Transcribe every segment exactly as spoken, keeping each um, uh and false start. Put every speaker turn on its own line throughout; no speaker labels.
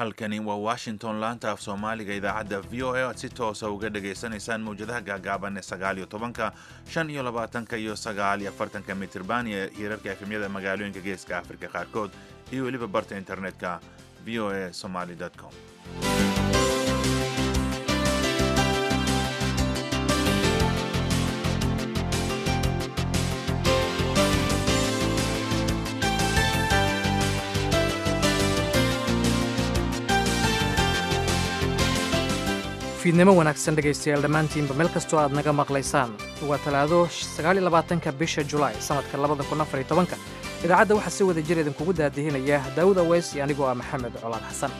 halkani waa Washington laanta af Soomaaliga idaacadda V O A aad si toos ah uga dhageysanaysaan mowjadaha gaagaaban ee sagaal iyo tobanka, shan iyo labaatanka iyo sagaal iyo afartanka mitirban ee hirarka efemyada magaalooyinka Geeska Afrika qaarkood iyo weliba barta internetka v o a somali dot com.
fiidnimo wanaagsan dhegaystayaal dhammaantiinba meel kastoo aad naga maqlaysaan waa talaado sagaal iyo labaatanka bisha Julaay sanadka labada kun afar iyo tobanka. idaacadda waxaa si wada jir idinkugu daadihinaya Daawud Aweys iyo anigoo ah Maxamed Colaad Xasan.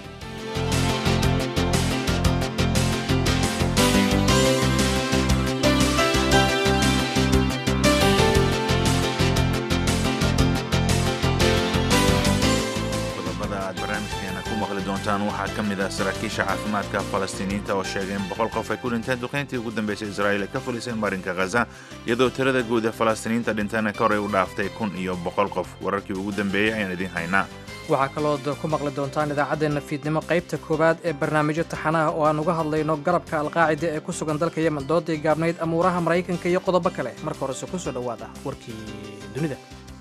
waxaa ka mid ah saraakiisha caafimaadka Falastiiniyiinta oo sheegay in boqol qof ay ku dhinteen duqeyntii ugu dambeysay Israa'iil ka fulisay marinka Gaza, iyadoo tirada guud ee Falastiiniyiinta dhintayna ka hor ay u dhaaftay kun iyo boqol qof. wararkii ugu dambeeyay ayaan idin haynaa.
waxaa kalood ku maqli doontaan idaacaddeena fiidnimo qaybta koowaad ee barnaamijyo taxanaha oo aan uga hadlayno garabka alqaacida ee ku sugan dalka Yemen, doodii gaabnayd amuuraha Maraykanka iyo qodobo kale. marka horese ku soo dhowaada warkii dunida.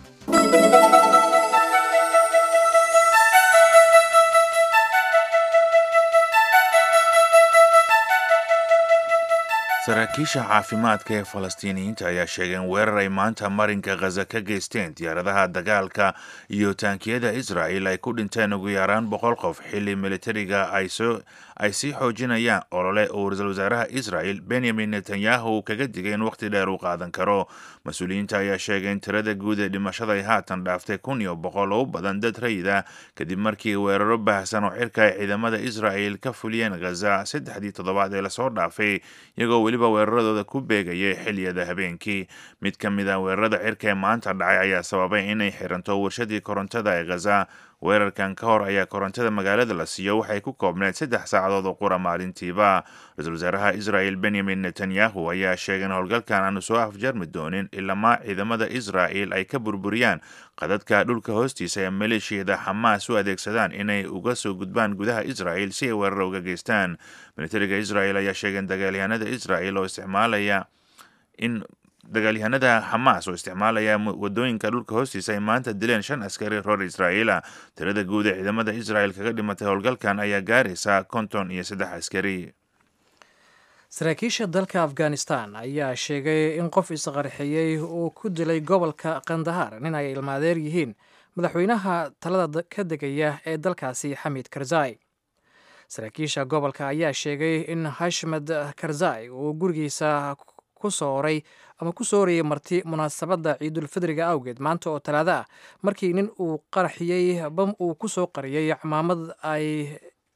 saraakiisha caafimaadka ee Falastiiniyiinta ayaa sheegeen weerar ay maanta marinka Gaza ka geysteen diyaaradaha dagaalka iyo taankiyada Israa'iil ay ku dhinteen ugu yaraan boqol qof xilli militariga ay soo ay sii xoojinayaan olole uu ra'iisul wasaaraha Israa'iil Benjamin Netanyahu kaga digay in waqti dheer uu qaadan karo. mas-uuliyiinta ayaa sheegay in tirada guud ee dhimashada ay haatan dhaaftay kun iyo boqol oo badan dad rayida kadib markii weeraro baahsan oo cirka ay ciidamada Israa'iil ka fuliyeen Gaza saddexdii toddobaad ee lasoo dhaafay, iyagoo weliba weeraradooda ku beegayay xilliyada habeenkii. mid ka mid ah weerarada cirka ee maanta dhacay ayaa sababay inay xiranto warshadii korontada ee Gaza. weerarkan ka hor ayaa korontada magaalada la siiyo waxay ku koobneed saddex saacadood oo qura maalintiiba. ra-iisul wasaaraha Israa'iil Benjamin Netanyahu ayaa sheegay in howlgalkan aanu soo afjarmi doonin ilamaa ciidamada Israa'iil ay ka burburiyaan qadadka dhulka hoostiisa ee maleeshiyada Xamaas u adeegsadaan inay uga soo gudbaan gudaha Israa'iil si ay weerar uga geystaan. militariga Israa'iil ayaa sheegay in dagaalyahanada Israa'iil oo isticmaalaya in dagaalyahanada Xamaas oo isticmaalaya wadooyinka dhulka hoostiisa ay maanta dileen shan askari reer Israa'iil. tirada guud ee ciidamada Israa'iil kaga dhimatay howlgalkan ayaa gaaraysa konton iyo saddex askari.
saraakiisha dalka Afghanistan ayaa sheegay in qof isqarxiyey uu ku dilay gobolka Qandahar nin ay ilmaadeer yihiin madaxweynaha talada ka degaya ee dalkaasi Hamid Karzai. saraakiisha gobolka ayaa sheegay in Hashmed Karzai uu gurigiisa ku sooray ama ku soorayay marti munaasabadda ciidul fidriga awgeed maanta oo talaado ah markii nin uu qarxiyey bam uu ku soo qariyay cimaamad ay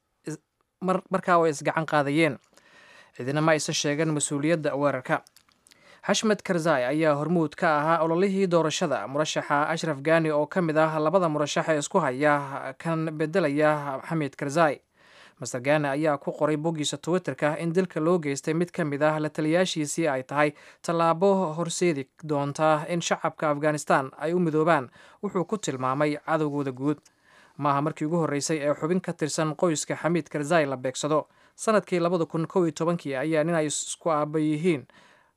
markaa oo isgacan qaadayeen. cidina ma aysan sheegan mas-uuliyadda weerarka. Hashmed Karzai ayaa hormuud ka ahaa ololihii doorashada murashaxa Ashraf Ghani oo ka mid ah labada murashax ee isku haya kan bedelaya Hamid Karzai. master Ghani ayaa ku qoray boggiisa Twitterka in dilka loo geystay mid ka mid ah la taliyaashiisii ay tahay tallaabo horseedi doonta in shacabka Afghanistan ay u midoobaan. wuxuu ku tilmaamay cadowgooda guud. maaha markii ugu horreysay ee xubin ka tirsan qoyska Hamid Karzai la beegsado. sanadkii labada kun kow iyo tobankii ayaa nin ay isku aaba yihiin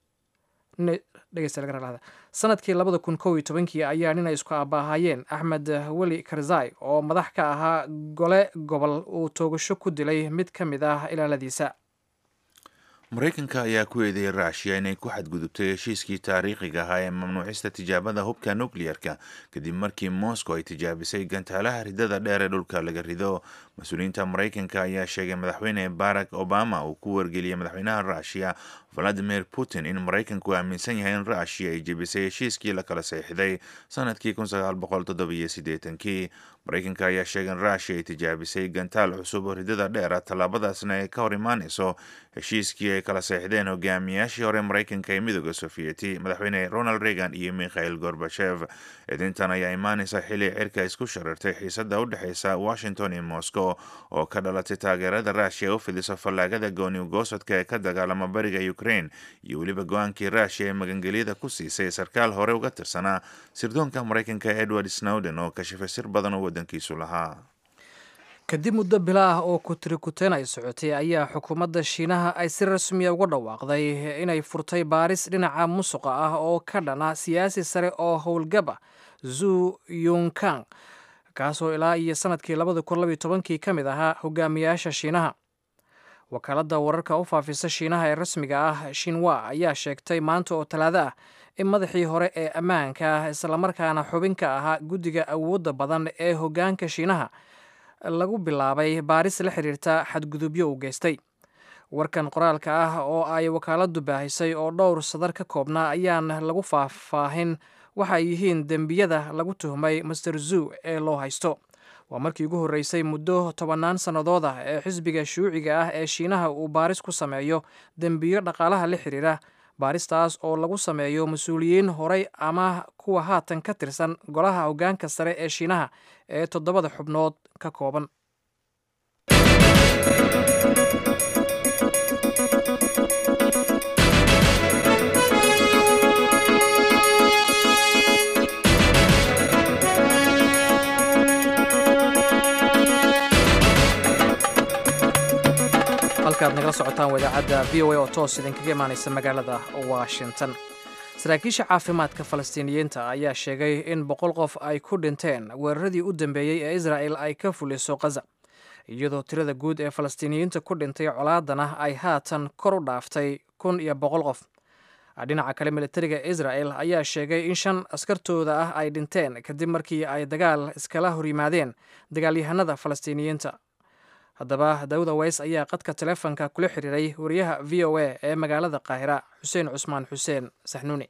sanadkii labada kun kow iyo tobankii ayaa nin ay isku aaba ahaayeen Axmed Weli Karzai oo madax ka ahaa gole gobol uu toogasho ku dilay mid ka mid ah ilaaladiisa.
Maraykanka ayaa ku eedeeyay Ruushya inay ku xadgudubtay heshiiskii taariikhiga ahaa ee mamnuucista tijaabada hubka nuclear-ka kadib markii Moscow ay tijaabisay gantaalaha ridada dheer ee dhulka laga rido. mas-uuliyiinta Maraykanka ayaa sheegay madaxweyne Barack Obama uu ku wargeliyay madaxweynaha Ruushya Vladimir Putin in Maraykanku aaminsan yahay in Ruushya ay jebisay heshiiskii la kala saxiixday sanadkii kun sagaal boqol toddoba iyo siddeetankii. Maraykanka ayaa sheegay in Ruushya ay tijaabisay gantaal cusub oo ridada dheer, tallaabadaasna ay ka hor imaanayso heshiiskii ay kala saxiixdeen hogaamiyaashii hore Maraykanka ee midooda Sofiyeeti madaxweyne Ronald Reagan iyo Mikhail Gorbachev. eedintan ayaa imaanaysa xilli cirka isku sharartay xiisada u dhexeysa Washington iyo Moscow oo ka dhalatay taageerada Ruushya u fidiso fallaagada gooni ugoosadka ee ka dagaalama bariga Ukraine iyo weliba go-aankii Ruushya ee magangelyada ku siisay sarkaal hore uga tirsanaa sirdoonka Maraykanka Edward Snowden oo kashifay sir badan oo wadankiisu lahaa.
kadib muddo bilo ah oo kutirikuteen ay socotay ayaa xukuumadda shiinaha ay si rasmiya uga dhawaaqday inay furtay baaris dhinaca musuqa ah oo ka dhana siyaasi sare oo howlgab ah zu yunkang kaasoo ilaa iyo sanadkii labada kun labiyo tobankii ka mid ahaa hogaamiyaasha shiinaha. wakaaladda wararka u faafisa shiinaha ee rasmiga ah shinwa ayaa sheegtay maanta oo talaado ah in madaxii hore ee ammaanka ah islamarkaana xubin ka ahaa guddiga awoodda badan ee hoggaanka shiinaha lagu bilaabay baaris la xiriirta xadgudubyo uu geystay. warkan qoraalka ah oo ay wakaaladdu baahisay oo dhowr sadar ka koobnaa ayaan lagu faahfaahin waxa ay yihiin dembiyada lagu tuhmay master zu ee loo haysto. waa markii ugu horreysay muddo tobannaan sannadood ah ee xisbiga shuuciga ah ee shiinaha uu baaris ku sameeyo dembiyo dhaqaalaha la xiriira, baaristaas oo lagu sameeyo mas-uuliyiin horey ama kuwa haatan ka tirsan golaha hoggaanka sare ee shiinaha ee toddobada xubnood ka kooban. halkaad nagala socotaan wadaacadda v o a oo toos idinkaga imaanaysa magaalada washington. saraakiisha caafimaadka falastiiniyiinta ayaa sheegay in boqol qof ay ku dhinteen weeraradii u dambeeyey ee israa'el ay ka fuliso khaza, iyadoo tirada guud ee falastiiniyiinta ku dhintay colaadana ay haatan kor u dhaaftay kun iyo boqol qof. dhinaca kale militariga israa'el ayaa sheegay in shan askartooda ah ay dhinteen kadib markii ay dagaal iskala horyimaadeen dagaalyahanada falastiiniyiinta. haddaba daawud aweys ayaa qadka teleefonka kula xiriiray wariyaha v o a ee magaalada qaahira xuseen cusmaan xuseen saxnuuni.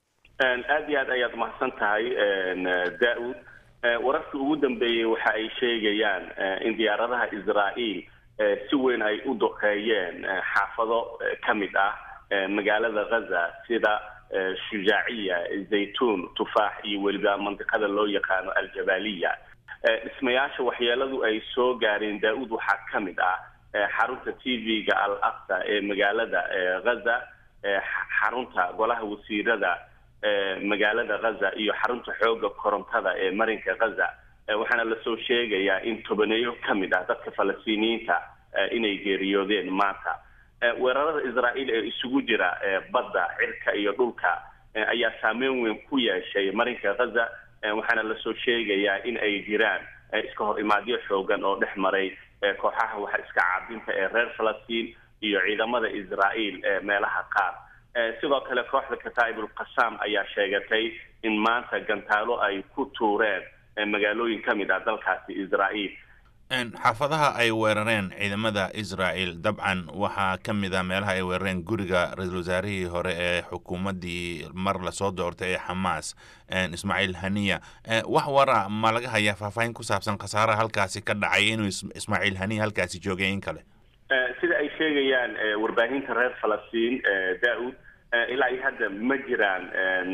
aad iyo aad ayaad mahadsan tahay daawud. wararkii ugu dambeeyey waxa ay sheegayaan in diyaaradaha israa'iil si weyn ay u duqeeyeen xaafado ka mid ah magaalada ghaza sida shujaaciya, zaytuun, tufaax iyo weliba mandiqada loo yaqaano aljabaaliya. dhismayaasha waxyeeladu ay soo gaareen daa'ud waxaa ka mid ah xarunta t v-ga al aqsa ee magaalada ghaza, xarunta golaha wasiirada magaalada ghaza iyo xarunta xooga korontada ee marinka ghaza. waxaana lasoo sheegayaa in tobaneeyo ka mid ah dadka falastiiniyiinta inay geeriyoodeen maanta. weerarada israa'iil ee isugu jira badda, cirka iyo dhulka ayaa saameyn weyn ku yeeshay marinka ghaza, waxaana lasoo sheegayaa in ay jiraan iska hor imaadyo xoogan oo dhex maray kooxaha waxa iska caabinta ee reer falastiin iyo ciidamada israa'iil meelaha qaar. sidoo kale kooxda kataa'ib ulqasaam ayaa sheegatay in maanta gantaalo ay ku tuureen magaalooyin ka mid ah dalkaasi israa'iil.
xaafadaha ay weerareen ciidamada israa'el dabcan waxaa ka mid ah meelaha ay weerareen guriga ra-iisul wasaarihii hore ee xukuumaddii mar lasoo doortay ee xamaas, ismaaciil haniya. wax wara ma laga hayaa faahfaahin ku saabsan khasaaraha halkaasi ka dhacay, inuu ismaaciil haniya halkaasi joogay in kale?
sida ay sheegayaan warbaahinta reer falastiin daa'ud, ilaa iyo hadda ma jiraan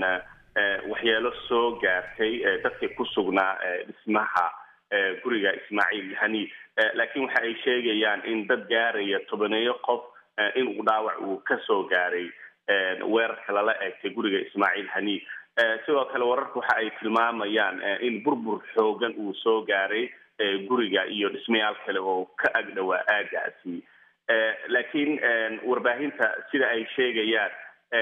waxyeelo soo gaartay dadkii ku sugnaa dhismaha guriga ismaaciil hani, laakiin waxa ay sheegayaan in dad gaaraya tobaneeyo qof in uu dhaawac uu ka soo gaaray weerarka lala eegtay guriga ismaaciil hani. sidoo kale wararku waxa ay tilmaamayaan in burbur xoogan uu soo gaaray guriga iyo dhismayaal kale oo ka agdhowaa aagaasi. laakiin warbaahinta sida ay sheegayaan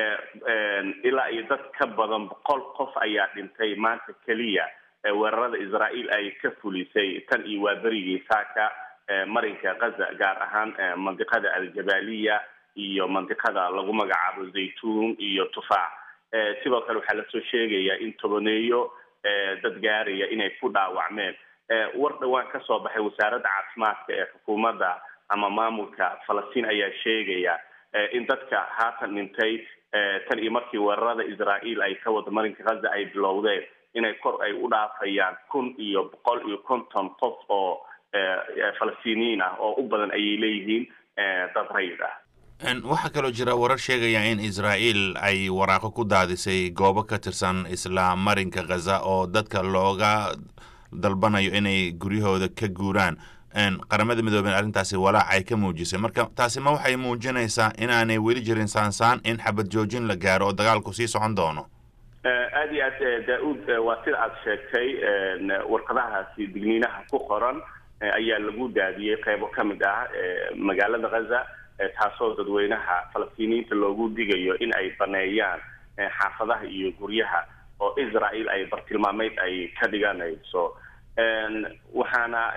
ilaa iyo dad ka badan boqol qof ayaa dhintay maanta keliya weerarada israa'iil ay ka fulisay tan iyo waa berigii saaka marinka ghaza, gaar ahaan mandiqada aljabaaliya iyo mandiqada lagu magacaabo zaytuun iyo tufaax. sidoo kale waxaa lasoo sheegayaa in tobaneeyo dad gaaraya inay ku dhaawacmeen. war dhowaan ka soo baxay wasaaradda caafimaadka ee xukuumadda ama maamulka falastiin ayaa sheegaya in dadka haatan dhintay tan iyo markii weerarada israa'iil ay ka wada marinka ghaza ay bilowdeen inay kor ay u dhaafayaan kun iyo boqol iyo konton qof oo falastiiniyiin ah oo u badan ayay leeyihiin dad rayid ah.
waxaa kaloo jira warar sheegaya in israa'iil ay waraaqo ku daadisay goobo ka tirsan isla marinka ghaza oo dadka looga dalbanayo inay guryahooda ka guuraan. qaramada midoobeen arrintaasi walaac ay ka muujisay, marka taasi ma waxay muujinaysaa inaanay weli jirin saansaan in xabad joojin la gaaro oo dagaalku sii socon doono?
aad iyo aad daa'ud, waa sida aad sheegtay warqadahaasi digniinaha ku qoran ayaa lagu daadiyey qaybo ka mid ah magaalada Gaza, taasoo dadweynaha Falastiiniyiinta loogu digayo in ay baneeyaan xaafadaha iyo guryaha oo Israel ay bartilmaameed ay ka dhiganayso. waxaana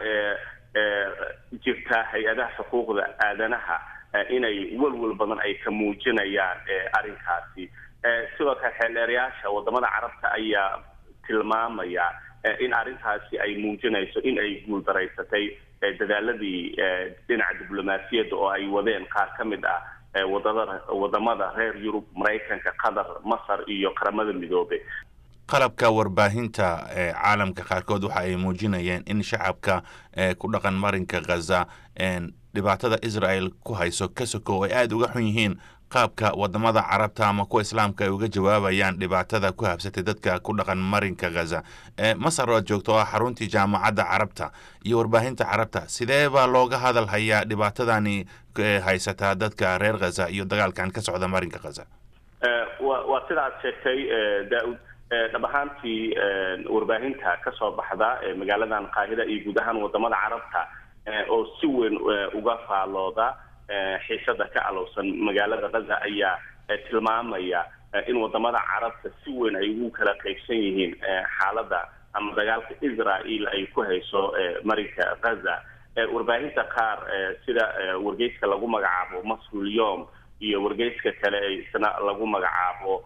jirta hay-adaha xuquuqda aadanaha inay walwal badan ay ka muujinayaan arrinkaasi. sidoo kale xeeldeerayaasha wadamada carabta ayaa tilmaamaya in arrintaasi ay muujinayso in ay guuldaraysatay dadaaladii dhinaca diblomaasiyadda oo ay wadeen qaar ka mid ah wadada wadamada reer Yurub, Mareykanka, Qatar, Masar iyo qaramada midoobay.
qalabka warbaahinta ee caalamka qaarkood waxa ay muujinayeen in shacabka ku dhaqan marinka Gaza dhibaatada Israel ku hayso ka sokow ay aad uga xun yihiin qaabka wadamada carabta ama kuwa islaamka ay uga jawaabayaan dhibaatada ku habsatay dadka ku dhaqan marinka Gaza. Masar oo joogto ah xaruntii jaamacadda carabta iyo warbaahinta carabta, sidee baa looga hadal hayaa dhibaatadani haysata dadka reer Gaza iyo dagaalkan ka socda marinka Gaza?
waa sidaad sheegtay Daawud, dhab ahaantii warbaahinta ka soo baxda magaaladan Qaahira iyo guud ahaan wadamada carabta oo si weyn uga faalooda xiisada ka alowsan magaalada Gaza ayaa tilmaamaya in wadamada carabta si weyn ay ugu kala qaybsan yihiin xaaladda ama dagaalka Israel ay ku hayso marinka Gaza. warbaahinta qaar sida wargeyska lagu magacaabo Mas'uul Yom iyo wargeyska kale ee isna lagu magacaabo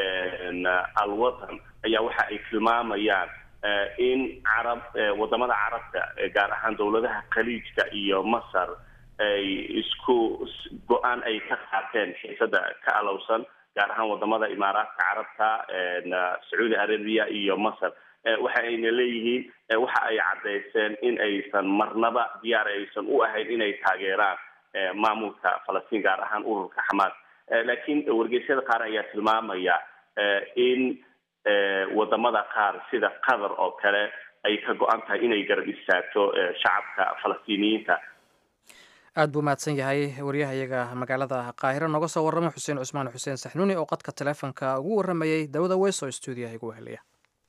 Al-Watan ayaa waxa ay tilmaamayaan in carab wadamada carabta gaar ahaan dawladaha khaliijka iyo Masar ay isku go'aan ay ka qaateen xiisada ka alowsan gaar ahaan wadamada Imaaraadka Carabta, Saudi Arabia iyo Masar. waxa ayna leeyihiin waxa ay cadeyseen in aysan marnaba diyaar aysan u ahayn inay taageeraan maamulka Falastiin gaar ahaan ururka Xamaas. laakiin wargeysyada qaar ayaa tilmaamaya in wadamada qaar sida Qatar oo kale ay ka go'an tahay inay garab istaagto shacabka Falastiiniyiinta.
aad buu mahadsan yahay wariyahayaga magaalada Qaahira nooga soo warramay Xuseen Cusmaan Xuseen Saxnuuni oo qadka taleefanka ugu warramayay Dawada Weys oo stuudiyaha igu helaya.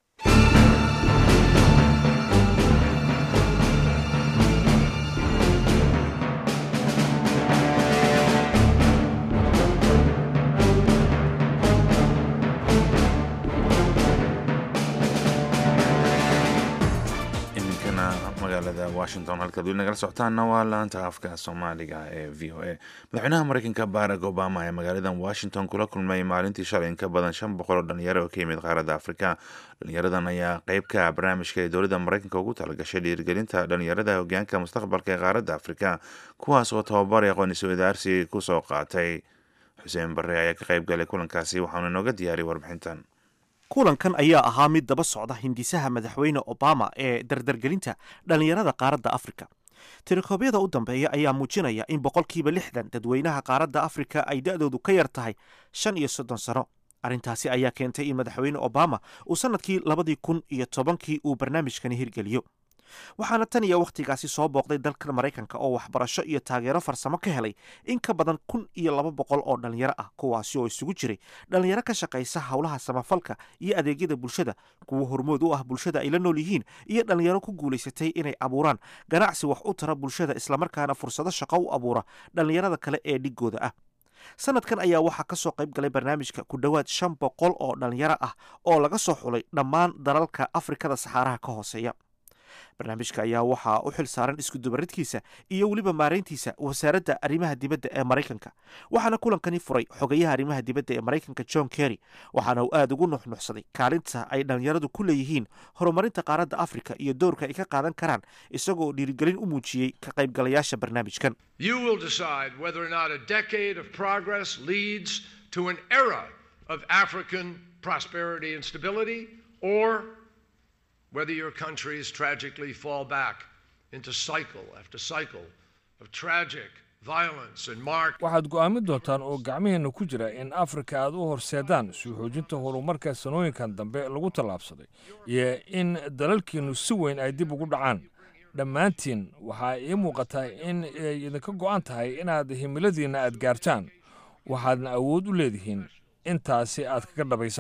magaalada Washington halka dul nagala socotaana waa laanta afka Soomaaliga ee V O A. madaxweynaha Mareykanka Barack Obama ayaa magaalada Washington kula kulmay maalintii shalay in ka badan shan boqol oo dhalinyaro oo ka yimid qaaradda Afrika. dhalinyaradan ayaa qayb ka ah barnaamijka ay dowladda Mareykanka ugu talagashay dhiirigelinta dhalinyarada hoggaanka mustaqbalka ee qaaradda Afrika, kuwaas oo tababar iyo aqoon isweydaarsi ku soo qaatay. Xuseen Barre ayaa ka qayb galay kulankaasi, waxaana inooga diyaariyay warbixintan.
kulankan ayaa ahaa mid daba socda hindisaha madaxweyne Obama ee dardargelinta dhalinyarada qaaradda Afrika. Tirikoobyada u dambeeya ayaa muujinaya in boqolkiiba lixdan dadweynaha qaaradda Afrika ay da'doodu ka yar tahay shan iyo soddon sano. arrintaasi ayaa keentay in madaxweyne Obama uu sanadkii labadii kun iyo tobankii uu barnaamijkani hirgeliyo. waxaana tan iyo wakhtigaasi soo booqday dalka Mareykanka oo waxbarasho iyo taageero farsamo ka helay in ka badan kun iyo laba boqol oo dhalinyaro ah, kuwaasi oo isugu jiray dhalinyaro ka shaqaysa howlaha samafalka iyo adeegyada bulshada, kuwo hormood u ah bulshada ay la nool yihiin, iyo dhalinyaro ku guulaysatay inay abuuraan ganacsi wax u tara bulshada islamarkaana fursado shaqo u abuura dhalinyarada kale ee dhigooda ah. sanadkan ayaa waxaa ka soo qayb galay barnaamijka ku dhowaad shan boqol oo dhalinyaro ah oo laga soo xulay dhammaan dalalka Afrikada saxaaraha ka hooseeya. barnaamijka ayaa waxaa u xil saaran iskudubaridkiisa iyo weliba maareyntiisa wasaaradda arrimaha dibadda ee Mareykanka. waxaana kulankani furay xogayaha arrimaha dibadda ee Mareykanka John Kerry, waxaana uu aad ugu nuxnuxsaday kaalinta ay dhalinyaradu ku leeyihiin horumarinta qaaradda Afrika iyo doorka ay ka qaadan karaan, isagoo dhiirigelin u muujiyey ka qaybgalayaasha barnaamijkan.
You will decide whether or not a decade of progress leads to an era of African prosperity and stability, or whether your countries tragically fall back into cycle after cycle of tragic violence and mark.
waxaad go'aamin doontaan oo gacmihiinna ku jira in Afrika aad u horseedaan soo xoojinta horumarka sanooyinkan dambe lagu tallaabsaday iyo in dalalkiinu si weyn ay dib ugu dhacaan. dhammaantiin waxaa ii muuqataa in ay idinka go'an tahay inaad himiladiinna aad gaartaan, waxaadna awood u leedihiin intaasi aad kaga dhabaysaan.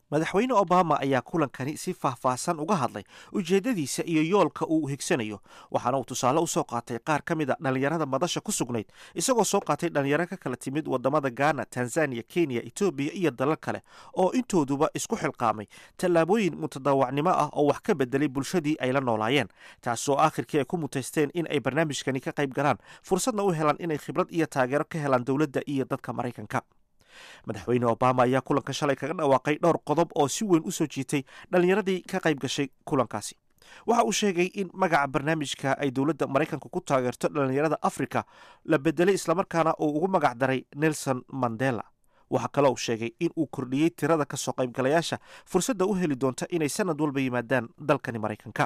madaxweyne obama ayaa kulankani si faahfaahsan uga hadlay ujeeddadiisa iyo yoolka uu higsanayo waxaana uu tusaale usoo qaatay qaar ka mid a dhallinyarada madasha ku sugnayd isagoo soo qaatay dhallinyaro ka kala timid wadamada gaana tanzaniya kenya etoobiya iyo dalal kale oo intooduba isku xilqaamay tallaabooyin mutadaawacnimo ah oo wax ka bedelay bulshadii ay la noolaayeen taasoo aakhirkii ay ku mutaysteen in ay barnaamijkani ka qayb galaan fursadna u helaan inay khibrad iyo taageero ka helaan dowladda iyo dadka maraykanka madaxweyne obama ayaa kulanka shalay kaga dhawaaqay dhowr qodob oo si weyn u soo jiitay dhallinyaradii ka qayb gashay kulankaasi waxa uu sheegay in magaca barnaamijka ay dowladda maraykanka ku taageerto dhallinyarada afrika la bedelay islamarkaana uu ugu magac daray nelson mandela waxaa kaloo uu sheegay in uu kordhiyey tirada kasoo qaybgalayaasha fursadda u heli doonta inay sanad walba yimaadaan dalkani maraykanka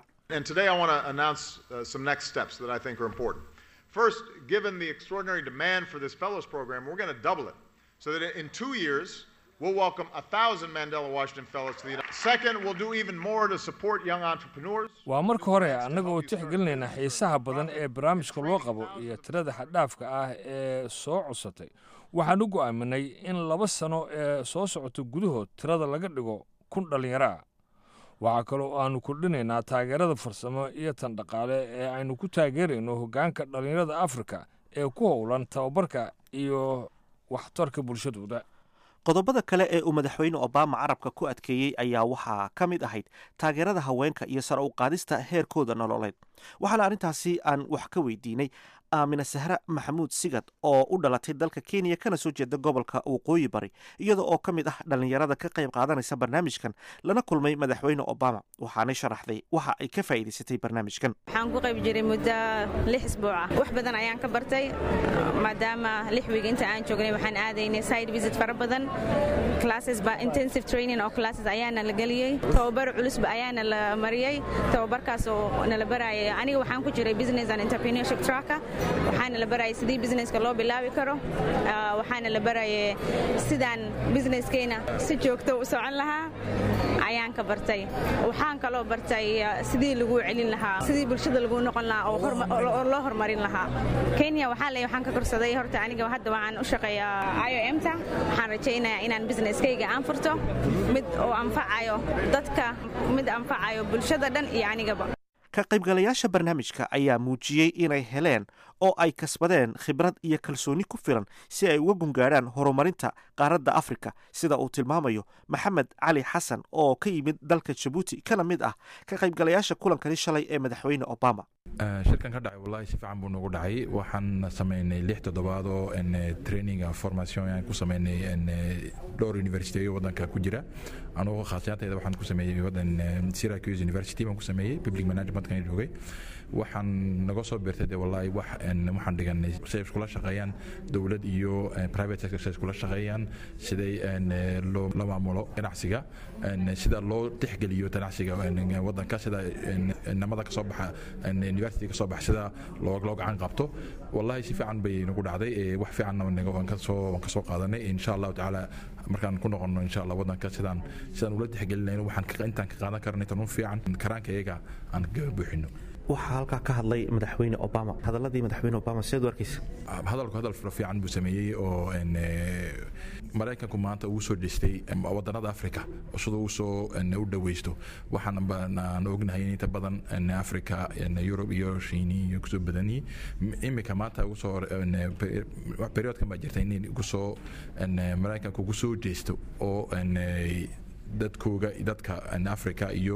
so that in two years, we'll welcome one thousand Mandela Washington Fellows to the United States. Second, we'll do even more to support young entrepreneurs.
waa marka hore annaga oo tixgelinayna xiisaha badan ee barnaamijka loo qabo iyo tirada xaddhaafka ah ee soo cusatay waxaan u go'aaminay in laba sano ee soo socoto gudahood tirada laga dhigo kun dhallinyaro ah waxaa kaloo aanu kordhinaynaa taageerada farsamo iyo tan dhaqaale ee aynu ku taageerayno hoggaanka dhallinyarada afrika ee ku howlan tababarka iyo waxtarka bulshadooda
qodobada kale ee uu madaxweyne obama carabka ku adkeeyey ayaa waxaa ka mid ahayd taageerada haweenka iyo sare u qaadista heerkooda nololeed waxaana arrintaasi aan wax ka weydiinay aamina sahra maxamuud sigad oo u dhalatay dalka kenya kana soo jeeda gobolka waqooyi bari iyada oo ka mid ah dhallinyarada ka qayb qaadanaysa barnaamijkan lana kulmay madaxweyne obama waxaanay sharaxday waxa ay ka faa'iidaysatay barnaamijkan
waxaan ku qayb jiray muddo lix isbuuc ah wax badan ayaan ka bartay maadaama lix wiig inta aan joognay waxaan aadaynay side visit fara badan classes ba intensive training oo classes ayaana la geliyey tababar culusba ayaana la mariyey tababarkaas oo nala barayay aniga waxaan ku jiray business and entrepreneurship tracker waxaana la barayay sidii businesska loo bilaabi karo waxaana la barayay sidaan businesskeenna si joogto u socon lahaa ayaan ka bartay waxaan kaloo bartay sidii lagu celin lahaa sidii bulshada lagu noqon lahaa oo loo horumarin lahaa kenya waxaa leeyahay waxaan ka korsaday horta aniga hadda waxaan u shaqeeyaa I O M ta waxaan rajaynayaa inaan businesskayga aan furto mid oo anfacayo dadka mid anfacayo bulshada dhan iyo anigaba
ka qaybgalayaasha barnaamijka ayaa muujiyey inay heleen oo ay kasbadeen khibrad iyo kalsooni ku filan si ay uga gungaadhaan horumarinta qaaradda afrika sida uu tilmaamayo maxamed cali xasan oo ka yimid dalka jabuuti kana mid ah ka qaybgalayaasha kulankani shalay ee madaxweyne obama
shirkan ka dhacay wallahi si fiican buu noogu dhacay waxaan samaynay lix toddobaad oo training formation aan ku samaynay dhowr university oo wadanka ku jira anoo khaasiyadayda waxaan ku sameeyay wadan Syracuse University baan ku sameeyay public management kan joogay waxaan naga soo beertay wallahi wax waxaan dhiganay say iskula shaqeeyaan dawlad iyo private sector say iskula shaqeeyaan siday loo la maamulo ganacsiga sida loo tixgeliyo ganacsiga wadanka sida namada ka soo baxa university ka soo baxa sida loo loo gacan qabto wallahi si fiican bay nagu dhacday wax fiican naga ka soo ka soo qaadanay insha Allah taala markaan ku noqono insha Allah wadanka sidaan sidaan ula tixgelinayno waxaan ka intaan ka qaadan karnay tan fiican karaankayaga aan buuxino
waxaa halkaa ka hadlay madaxweyne obama hadaladii madaxweyne obama sidaad u arkaysa
hadalku hadal fiican buu sameeyey oo maraykanku maanta uu soo dhistay wadanada afrika sida uu soo u dhaweysto waxaan aan ognahay inta badan afrika Europe iyo Shiini iyo kusoo badani imika maanta uu soo periodkan baa jirtay in uu soo maraykanku uu soo jeesto oo dadkooga dadka afrika iyo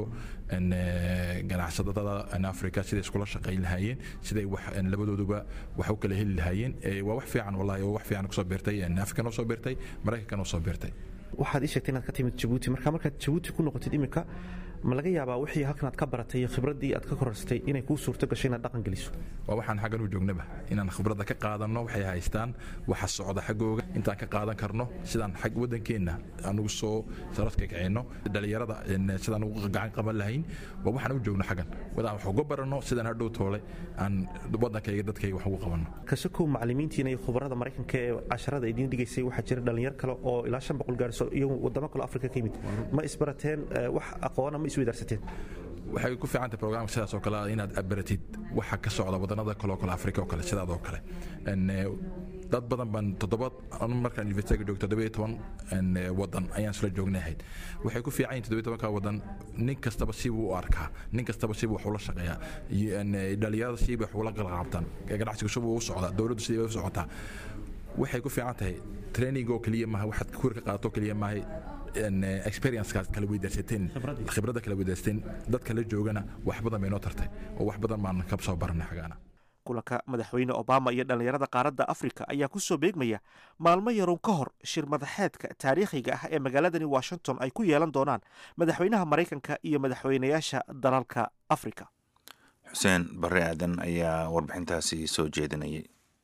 ganacsatada afrika sida iskula shaqeyn lahaayeen sida wax labadooduba wax u kala heli lahaayeen waa wax fiican wallahi wax fiican ku soo beertay afrika soo beertay maraykanka soo beertay
waxaad ii sheegtay inaad ka timid Djibouti marka markaad Djibouti ku noqotid imika ma laga yaabaa wixii halkan aad ka baratay iyo khibradii aad ka korarsatay inay kuu suurto gashay inaad dhaqan geliso
waa waxaan xaggan u joognaba inaan khibradda ka qaadano waxay haystaan waxa socda xagooga intaan ka qaadan karno sidaan xag wadankeena aan ugu soo saradka kicino dhalinyarada sidaan ugu gacan qaban lahayn waa waxaan u joogno xaggan wadaan wax uga barano sidaan hadhow toole aan wadankayga dadkayga wax ugu qabano
kasoo macallimiintiina iyo khubarada Mareykanka ee casharada idin dhigaysay waxa jira dhalinyar kale oo ilaa shan boqol gaarso iyo wadamo kale Afrika ka yimid ma isbarateen wax aqoon ma isweydaarsateen
waxay ku fiican tahay programka sidaas oo kale inaad abaratid waxa ka socda wadanada kale oo kale Afrika oo kale sidaas oo kale dad badan baan toddoba markaan universityga joogto toddoba iyo toban wadan ayaan isla joognahayd waxay ku fiican yihiin toddoba iyo tobanka wadan nin kastaba si uu u arkaa nin kastaba si uu ula shaqeeyaa dhalinyarada si wax ula qalqaabtaan ganacsiga shub uu socdaa dowladdu sidii u socotaa waxay ku fiican tahay training oo kaliya maaha waxaad kuur ka qaato kaliya maaha experience kaas kala weydaarsateen khibrada kala weydaarsateen dadka la joogana wax badan bay noo tartay oo wax badan baan ka soo baranay xagaana
kulanka madaxweyne obama iyo dhalinyarada qaaradda afrika ayaa ku soo beegmaya maalmo yaroon ka hor shir madaxeedka taariikhiga ah ee magaaladani washington ay ku yeelan doonaan madaxweynaha maraykanka iyo madaxweynayaasha dalalka afrika
xuseen barre aadan ayaa warbixintaasi soo jeedinayay.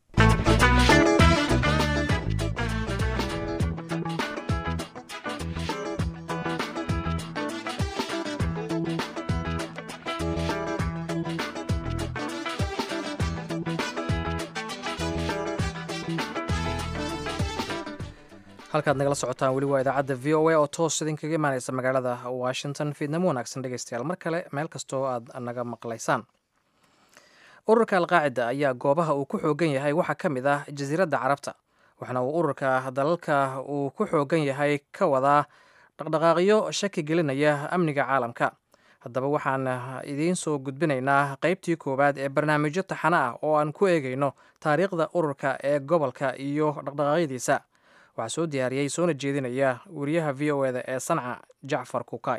halkaad nagala socotaan weli waa idaacadda v o a oo toos idinkaga imaaneysa magaalada washington. fiidnamo wanaagsan dhegeystayaal mar kale meel kastoo aad naga maqlaysaan. ururka alqaacida ayaa goobaha uu ku xoogan yahay waxaa ka mid ah jasiiradda carabta, waxaana uu ururka dalalka uu ku xoogan yahay ka wadaa dhaqdhaqaaqyo shaki gelinaya amniga caalamka. haddaba waxaan idiin soo gudbinaynaa qeybtii koowaad ee barnaamijyo taxano ah oo aan ku eegayno taariikhda ururka ee gobolka iyo dhaqdhaqaaqyadiisa. waxaa soo diyaariyey soona jeedinaya wariyaha v o eda ee sanca jacfar kukay.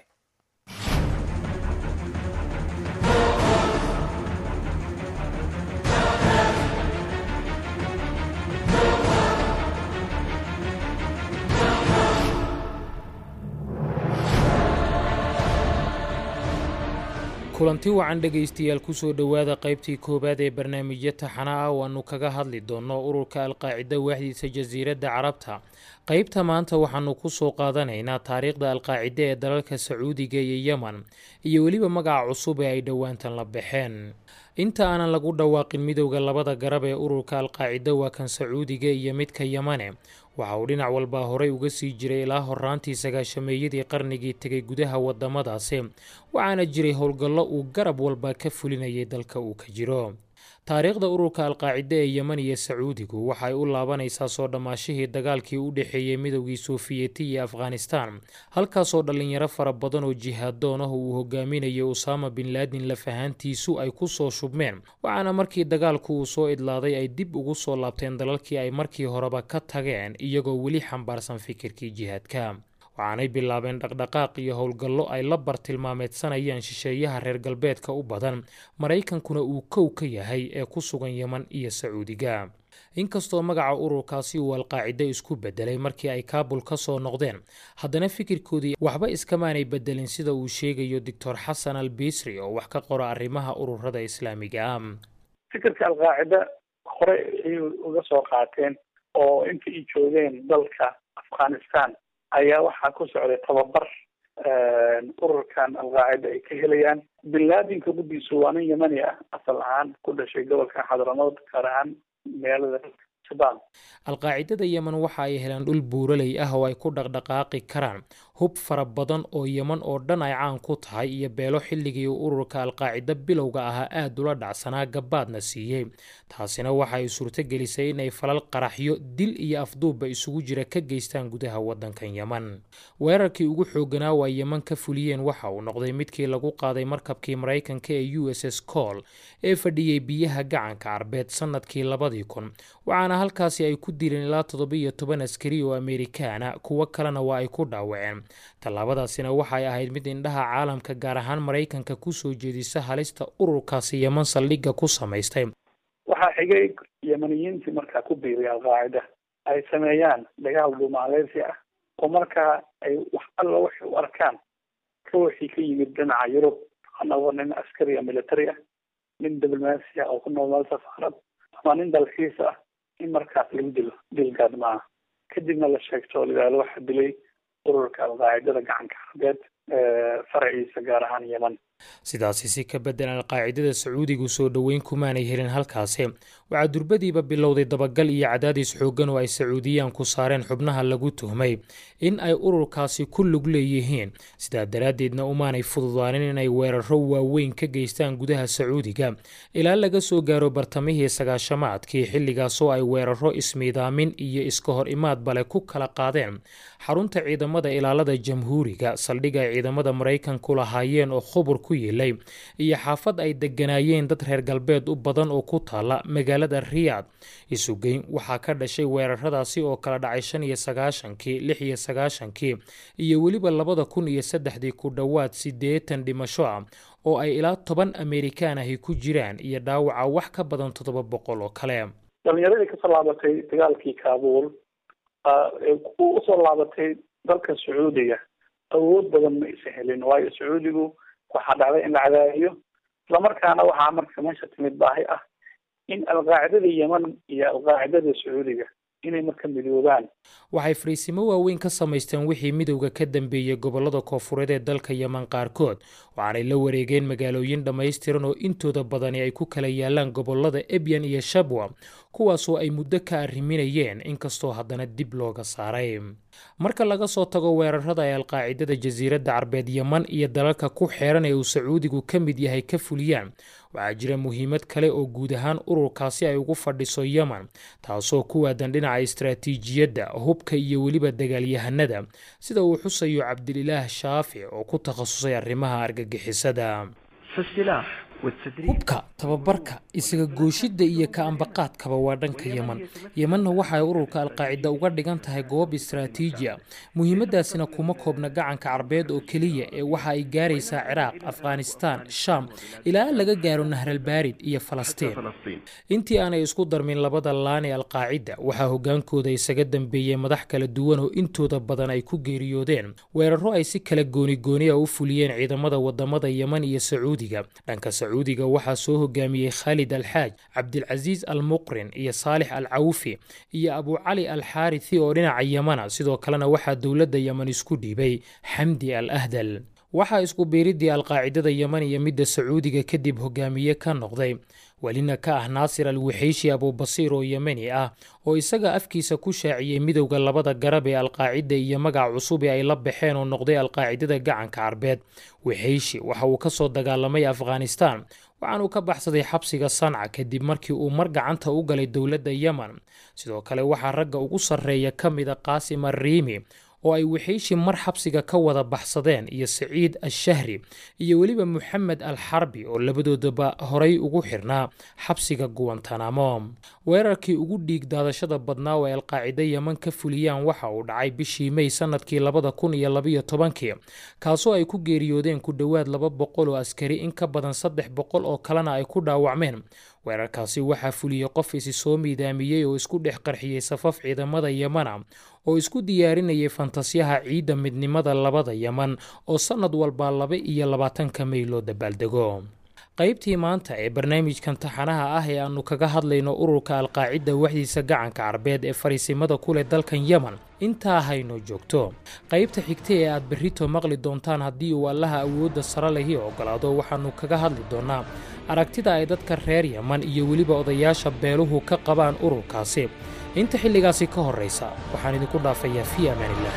kulanti wacan dhegaystayaal ku soo dhowaada qaybtii koowaad ee barnaamijyo taxana ah waanu kaga hadli doonno ururka alqaacida waaxdiisa jasiiradda carabta. qaybta maanta waxaanu ku soo qaadanaynaa taariikhda alqaacida ee dalalka sacuudiga iyo yeman iyo weliba magaca cusub ee ay dhowaantan la baxeen. inta aanan lagu dhawaaqin midowda labada garab ee ururka alqaacida waa kan sacuudiga iyo midka yemane, waxa uu dhinac walba horey uga sii jiray ilaa horaantii sagaashameeyadii qarnigii tegay gudaha wadamadaasi, waxaana jiray howlgallo uu garab walba ka fulinayay dalka uu ka jiro. taariikhda ururka alqaacida ee yeman iyo sacuudigu waxay u laabanaysaa soo dhammaashihii dagaalkii u dhexeeyey midowgii sofiyeeti iyo afghanistan, halkaasoo dhallinyaro fara badan oo jihaadoon ah uu hogaaminayay usaama bin laadin lafahaantiisu ay ku soo shubmeen, waxaana markii dagaalku uu soo idlaaday ay dib ugu soo laabteen dalalkii ay markii horeba ka tageen iyagoo weli xambaarsan fikirkii jihaadka. waxaanay bilaabeen dhaqdhaqaaq iyo howlgallo ay la bartilmaameedsanayaan shisheeyaha reer galbeedka u badan, maraykankuna uu kow ka yahay ee ku sugan yeman iyo sacuudiga. inkastoo magaca ururkaasi uu alqaacida isku bedelay markii ay kaabul ka soo noqdeen, haddana fikirkoodii waxba iskamaanay bedelin sida uu sheegayo doctor xasan al bisri oo wax ka qora arrimaha ururada islaamiga ah.
fikirka alqaacida hore ayay uga soo qaateen oo inta ay joogeen dalka afghanistan ayaa waxaa ku socday tababar ururkan alqaacida ay ka helayaan. bin laadinka guddiisu waa nin yemani ah, asal ahaan ku dhashay gobolka xadramood, gaar ahaan magaalada jabaan.
alqaacidada yeman waxa ay heleen dhul buuraley ah oo ay ku dhaqdhaqaaqi karaan, hub fara badan oo yeman oo dhan ay caan ku tahay iyo beelo xilligii ururka alqaacida bilowga ahaa aada ula dhacsanaa gabaadna siiyey. taasina waxa ay suurtogelisay inay falal qaraxyo, dil iyo afduubba isugu jira ka geystaan gudaha wadankan yeman. weerarkii ugu xooganaa waa yeman ka fuliyeen waxa uu noqday midkii lagu qaaday markabkii maraykanka ee u s s col ee fadhiyey biyaha gacanka carbeed sanadkii labadii kun, waxaana halkaasi ay ku dileen ilaa toddoba iyo toban askari oo amerikaana, kuwo kalena waa ay ku dhaawaceen. tallaabadaasina waxay ahayd mid indhaha caalamka gaar ahaan maraykanka ku soo jeedisa halista ururkaasi yeman saldhigga ku samaystay.
waxaa xigay yemaniyiintii markaa ku biiray alqaacida ay sameeyaan dagaal dhumaaleysi ah oo markaa ay wax alla waxay u arkaan ruuxii ka yimid dhinaca yurub, anagoo nin askari military ah, nin diblomaasi ah oo ku nool meel safaarad, ama nin dalxiis ah, in markaas lagu dilo dil gaadmaa. kadibna la sheegto oo layidhahdo waxaa dilay ururka alqaacidada gacanka carbeed faraciisa gaar ahaan yeman.
sidaasi si ka beddelan alqaacidada sacuudigu soo dhoweyn kumaanay helin halkaasi waxaa durbadiiba bilowday dabagal iyo cadaadis xooggan oo ay sacuudiyaan ku saareen xubnaha lagu tuhmay in ay ururkaasi ku lug leeyihiin sidaa daraaddeedna umaanay fududaanin inay weeraro waaweyn ka geystaan gudaha sacuudiga ilaa laga soo gaaro bartamihii sagaashamaadkii xilligaasoo ay weeraro ismiidaamin iyo iska hor imaad bale ku kala qaadeen xarunta ciidamada ilaalada jamhuuriga saldhig ay ciidamada maraykanku lahaayeen oo khubur ku yeelay iyo xaafad ay deganaayeen dad reer galbeed u badan oo ku taala magaalada riyaad isugeyn waxaa ka dhashay weeraradaasi oo kala dhacay shan iyo sagaashankii lix iyo sagaashankii iyo weliba labada kun iyo saddexdii ku dhowaad siddeetan dhimasho ah oo ay ilaa toban amerikaan ahi ku jiraan iyo dhaawaca wax ka badan toddoba boqol oo kale
dhalinyaradii kasoo laabatay dagaalkii kaabuul u usoo laabatay dalka sacuudiga awood badan ma isa helin waayo sacuudigu waxaa dhacday in la cadaadiyo islamarkaana waxaa marka meesha timid baahi ah in alqaacidada yeman iyo alqaacidada sacuudiga inay marka midoobaan
waxay fariisimo waaweyn ka samaysteen wixii midowga ka dambeeyey gobollada koofureed ee dalka yeman qaarkood waxaanay la wareegeen magaalooyin dhammaystiran oo intooda badani ay ku kala yaalaan gobollada ebyan iyo shabwa kuwaasoo ay muddo ka arriminayeen inkastoo haddana dib looga saaray marka laga soo tago weerarada ay alqaacidada jasiiradda carbeed yeman iyo dalalka ku xeeran ee uu sacuudigu ka mid yahay ka fuliyaan waxaa jira muhiimad kale oo guud ahaan ururkaasi ay ugu fadhiso yeman taasoo ku waadan dhinaca istaraatiijiyadda hubka iyo weliba dagaalyahanada sida uu xusayo cabdililaah shaafic oo ku takhasusay arrimaha argagixisada hubka tababarka isaga gooshidda iyo ka ambaqaadkaba waa dhanka yeman yemanna waxay ururka alqaacida uga dhigan tahay goob istaraatiiji ah muhiimadaasina kuma koobna gacanka carbeed oo keliya ee waxa ay gaaraysaa ciraaq afghanistaan shaam ilaa laga gaaro nahralbaarid iyo falastiin intii aanay isku darmin labada laan ee alqaacida waxaa hogaankooda isaga dambeeyey madax kala duwan oo intooda badan ay ku geeriyoodeen weeraro ay si kala goonigooni ah u fuliyeen ciidamada wadamada yeman iyo sacuudiga dhanka sacuudiga waxaa soo hogaamiyey khaalid alxaaj cabdilcasiis almuqrin iyo saalix alcawfi iyo abu cali alxaarithi oo dhinaca yemana sidoo kalena waxaa dowladda yeman isku dhiibay xamdi al ahdal waxaa isku biiriddii alqaacidada yeman iyo midda sacuudiga kadib hogaamiye ka noqday welina ka ah naasir al wuxeyshi abubasiir oo yemeni ah oo isaga afkiisa ku shaaciyey midowda labada garab ee alqaacida iyo magac cusub ee ay la baxeen oo noqday alqaacidada gacanka carbeed wuxeyshi waxa uu ka soo dagaalamay afghanistaan waxaanuu ka baxsaday xabsiga sanca kadib markii uu mar gacanta u galay dowladda yeman sidoo kale waxaa ragga ugu sarreeya ka mida qaasim arriimi oo ay wuxeyshi mar xabsiga ka wada baxsadeen iyo saciid ashahri iyo weliba moxamed al xarbi oo labadoodaba horay ugu xirnaa xabsiga guwantanamo weerarkii ugu dhiig daadashada badnaa oo ay alqaacida yeman ka fuliyaan waxa uu dhacay bishii mey sanadkii labada kun iyo labayo tobankii kaasoo ay ku geeriyoodeen ku dhowaad laba boqol oo askari in ka badan saddex boqol oo kalena ay ku dhaawacmeen weerarkaasi waxaa fuliyey qof isi soo miidaamiyey oo isku dhex qarxiyey safaf ciidamada yemana oo isku diyaarinayay fantasyaha ciidda midnimada labada yeman oo sannad walbaa laba iyo labaatanka mey loo dabaaldego qaybtii maanta ee barnaamijkan taxanaha ah ee aanu kaga hadlayno ururka alqaacida waxdiisa gacanka carbeed ee fariisimada ku leh dalkan yeman intaa hayno joogto qaybta xigta ee aad berrito maqli doontaan haddii uu allaha awoodda sare lehi ogolaado waxaannu kaga hadli doonnaa aragtida ay dadka reer yeman iyo weliba odayaasha beeluhu ka qabaan ururkaasi inta xilligaasi ka horraysa waxaan idinku dhaafayaa fii amaanillaah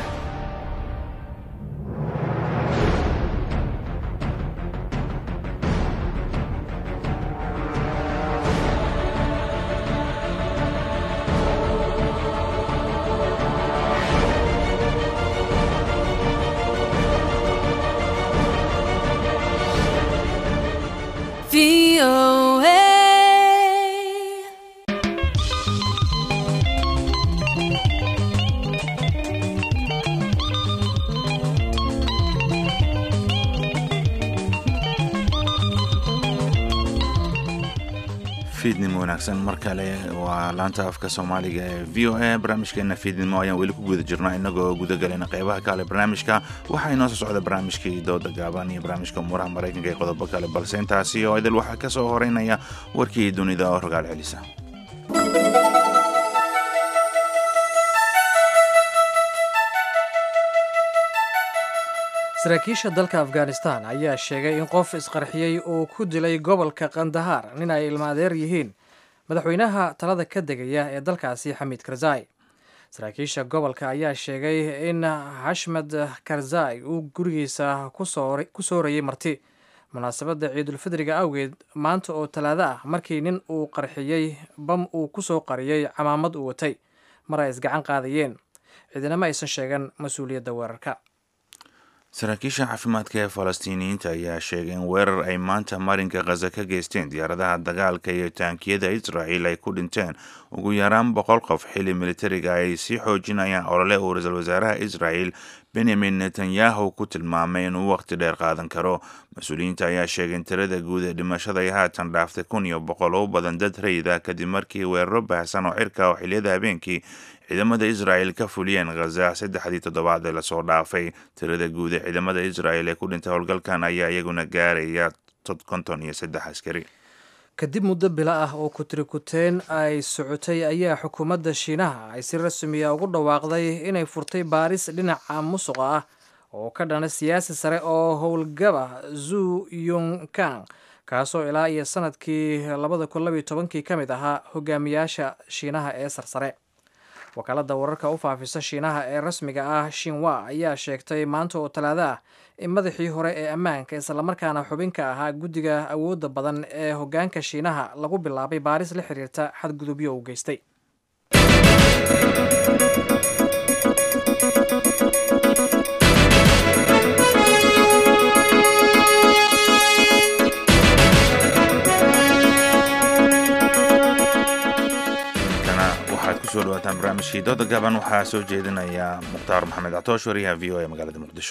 fiidnimo wanaagsan mar kale waa laanta afka soomaaliga ee v o a barnaamijkeena fiidnimo ayaan weli ku guda jirnaa inagoo gudagalena qeybaha kale barnaamijka waxaa inoo soo socda barnaamijkii dooda gaaban iyo barnaamijka umuuraha maraykanka ee qodobo kale balse intaasi oo idil waxaa ka soo horeynaya warkii dunida oo rogaal celisa
saraakiisha dalka afghanistan ayaa sheegay in qof isqarxiyey uu ku dilay gobolka kandahar nin ay ilmaadeer yihiin madaxweynaha talada ka degaya ee dalkaasi xamiid karzai saraakiisha gobolka ayaa sheegay in xashmed karzai uu gurigiisa ku soorayay marti munaasabadda ciidulfidriga awgeed maanta oo talaado ah markii nin uu qarxiyey bam uu ku soo qariyey camaamad uu watay mar ay isgacan qaadayeen ciidinama aysan sheegan mas-uuliyadda weerarka
saraakiisha caafimaadka ee falastiiniyiinta ayaa sheegay in weerar ay maanta marinka khaza ka geysteen diyaaradaha dagaalka iyo taankiyada israa'iil ay ku dhinteen ugu yaraan boqol qof xili militariga ay sii xoojinayaan olole uu ra-iisul wasaaraha israa'iil benyamin netanyahu ku tilmaamay inuu waqti dheer qaadan karo mas-uuliyiinta ayaa sheegay in tirada guud ee dhimashada ay haatan dhaaftay kun iyo boqol oo badan dad rayida kadib markii weeraro baahsan oo cirka oo xiliyada habeenkii ciidamada israa'iil ka fuliyeen khaza saddexdii toddobaad ee lasoo dhaafay tirada guud ee ciidamada israa'iil ee ku dhintay howlgalkan ayaa iyaguna gaaraya konton iyo saddex askari
kadib muddo bilo ah oo kutirikuteen ay socotay ayaa xukuumadda shiinaha ay si rasmiya ugu dhawaaqday inay furtay baaris dhinaca musuqa ah oo ka dhana siyaasi sare oo howlgaba zu yongkang kaasoo ilaa iyo sanadkii labada kun labiyo tobankii ka mid ahaa hogaamiyaasha shiinaha ee sarsare wakaaladda wararka u faafisa shiinaha ee rasmiga ah shinwa ayaa sheegtay maanta oo talaado ah in madaxii hore ee ammaanka islamarkaana xubinka ahaa guddiga awoodda badan ee hoggaanka shiinaha lagu bilaabay baaris la xiriirta xadgudubyo uu geystay
kusoo dhawaataan barnaamijkii dooda gaban waxaa soo jeedinaya mukhtaar maxamed catoosh wariyaha v o e magaalada muqdisho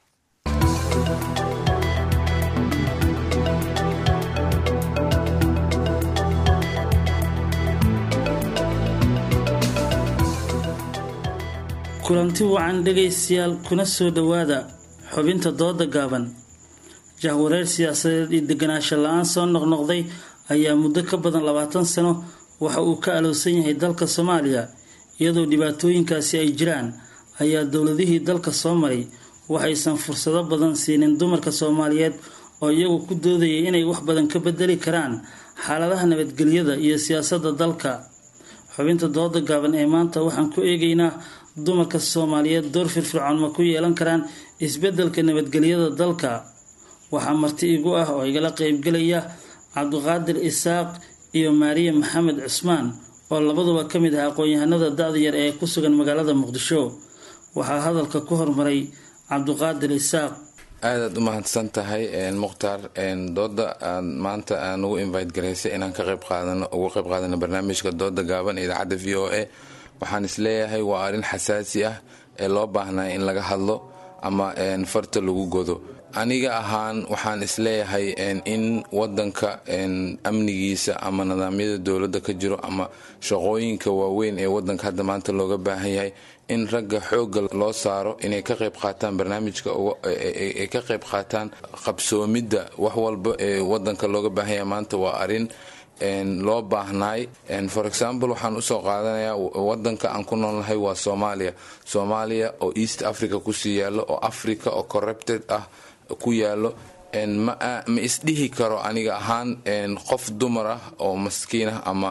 kulanti wacan dhegaystayaal kuna soo dhowaada xubinta dooda gaaban jahwareer siyaasadeed iyo deganaansho la-aan soo noqnoqday ayaa muddo ka badan labaatan sano waxa uu ka alowsan yahay dalka soomaaliya iyadoo dhibaatooyinkaasi ay jiraan ayaa dowladihii dalka soo maray waxaysan fursado badan siinin dumarka soomaaliyeed oo iyagu ku doodayay inay wax badan ka bedeli karaan xaaladaha nabadgelyada iyo siyaasadda dalka xubinta dooda gaaban ee maanta waxaan ku eegaynaa dumarka soomaaliyeed door firfircoon ma ku yeelan karaan isbedelka nabadgelyada dalka waxaa marti igu ah oo igala qeybgelaya cabdiqaadir isaaq iyo maariya maxamed cusmaan oo labaduba ka mid ah aqoon-yahanada da-da yar ee ku sugan magaalada muqdisho waxaa hadalka ku hormaray cabdiqaadir isaaq
aadaad u mahadsan tahay mukhtaar dooda aad maanta aan ugu invite garaysay inaan ka qayb qaadano uga qayb qaadano barnaamijka dooda gaaban ee idaacadda v o a waxaan isleeyahay waa arrin xasaasi ah ee loo baahnaa in laga hadlo ama farta lagu godo aniga ahaan waxaan isleeyahay in wadanka amnigiisa ama nidaamyada dowladda ka jiro ama shaqooyinka waaweyn ee wadanka hadda maanta looga baahan yahay in ragga xoogga loo saaro inay ka qayb qaataan barnaamijka ay ka qayb qaataan qabsoomidda wax walba ee wadanka looga baahan yahay maanta waa arrin loo baahnaay for example waxaan usoo qaadanayaa wadanka aan ku noolnahay waa soomaaliya soomaaliya oo east africa kusii yaalo oo africa oo corrupted ah ku yaalo ma isdhihi karo aniga ahaan qof dumar ah oo maskiin ah ama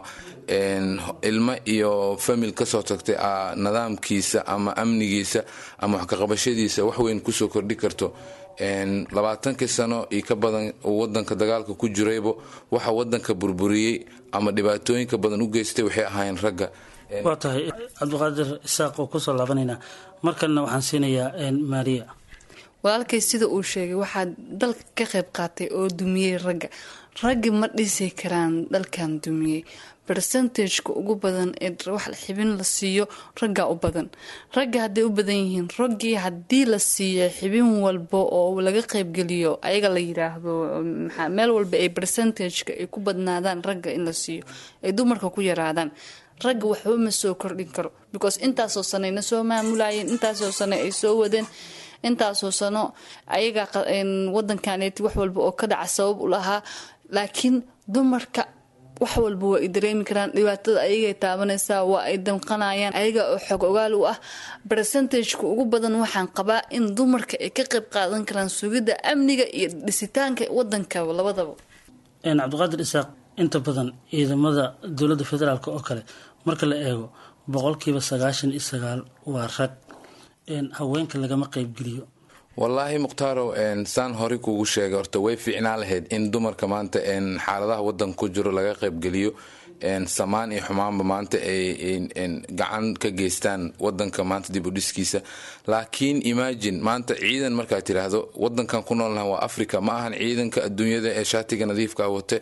ilmo iyo famil kasoo tagtay nidaamkiisa ama amnigiisa ama wax kaqabashadiisa waxweyn kusoo kordhi karto labaatankii sano iyo ka badan uu wadanka dagaalka ku jiraybo waxa wadanka burburiyey ama dhibaatooyinka badan u geystay waxay ahaayeen ragga.
waa tahay cabdiqaadir isaaq oo kusoo laabanayna markalena waxaan siinayaa maariya.
walaalkay sida uu sheegay waxaa dalka ka qayb qaatay oo dumiyey ragga ragga ma dhisi karaan dalkan dumiyey percentageka ugu badan ee wax xibin la siiyo ragga u badan ragga hadday u badan yihiin raggii haddii la siiyo xibin walba oo laga qaybgeliyo ayaga la yiraahdo meel walba ay percentageka ay ku badnaadaan ragga in la siiyo ay dumarka ku yaraadaan ragga waxba ma soo kordhin karo because intaasoo sanayna soo maamulayeen intaasoo sano ay soo wadeen intaasoo sano ayaga wadankaneeti wax walba oo ka dhaca sabab u lahaa laakiin dumarka wax walba waa ay dareemi karaan dhibaatada ayagay taabanaysaa waa ay damqanayaan ayaga oo xog ogaal u ah percentageka ugu badan waxaan qabaa in dumarka ay ka qayb qaadan karaan sugidda amniga iyo dhisitaanka wadanka labadaba.
cabdiqaadir isaaq inta badan ciidamada dowladda federaalk oo kale marka la eego boqolkiiba sagaashan iyo sagaal waa rag haweenka lagama qaybgeliyo.
wallaahi mukhtaaro saan hore kuugu sheegay horta way fiicnaa lahayd in dumarka maanta xaaladaha wadanka ku jiro laga qaybgeliyo samaan iyo xumaanba maanta ay gacan ka geystaan wadanka maanta dib u dhiskiisa. laakiin imagine maanta ciidan markaad tiraahdo wadankan ku noolnaha waa africa ma ahan ciidanka adduunyada ee shaatiga nadiifka wate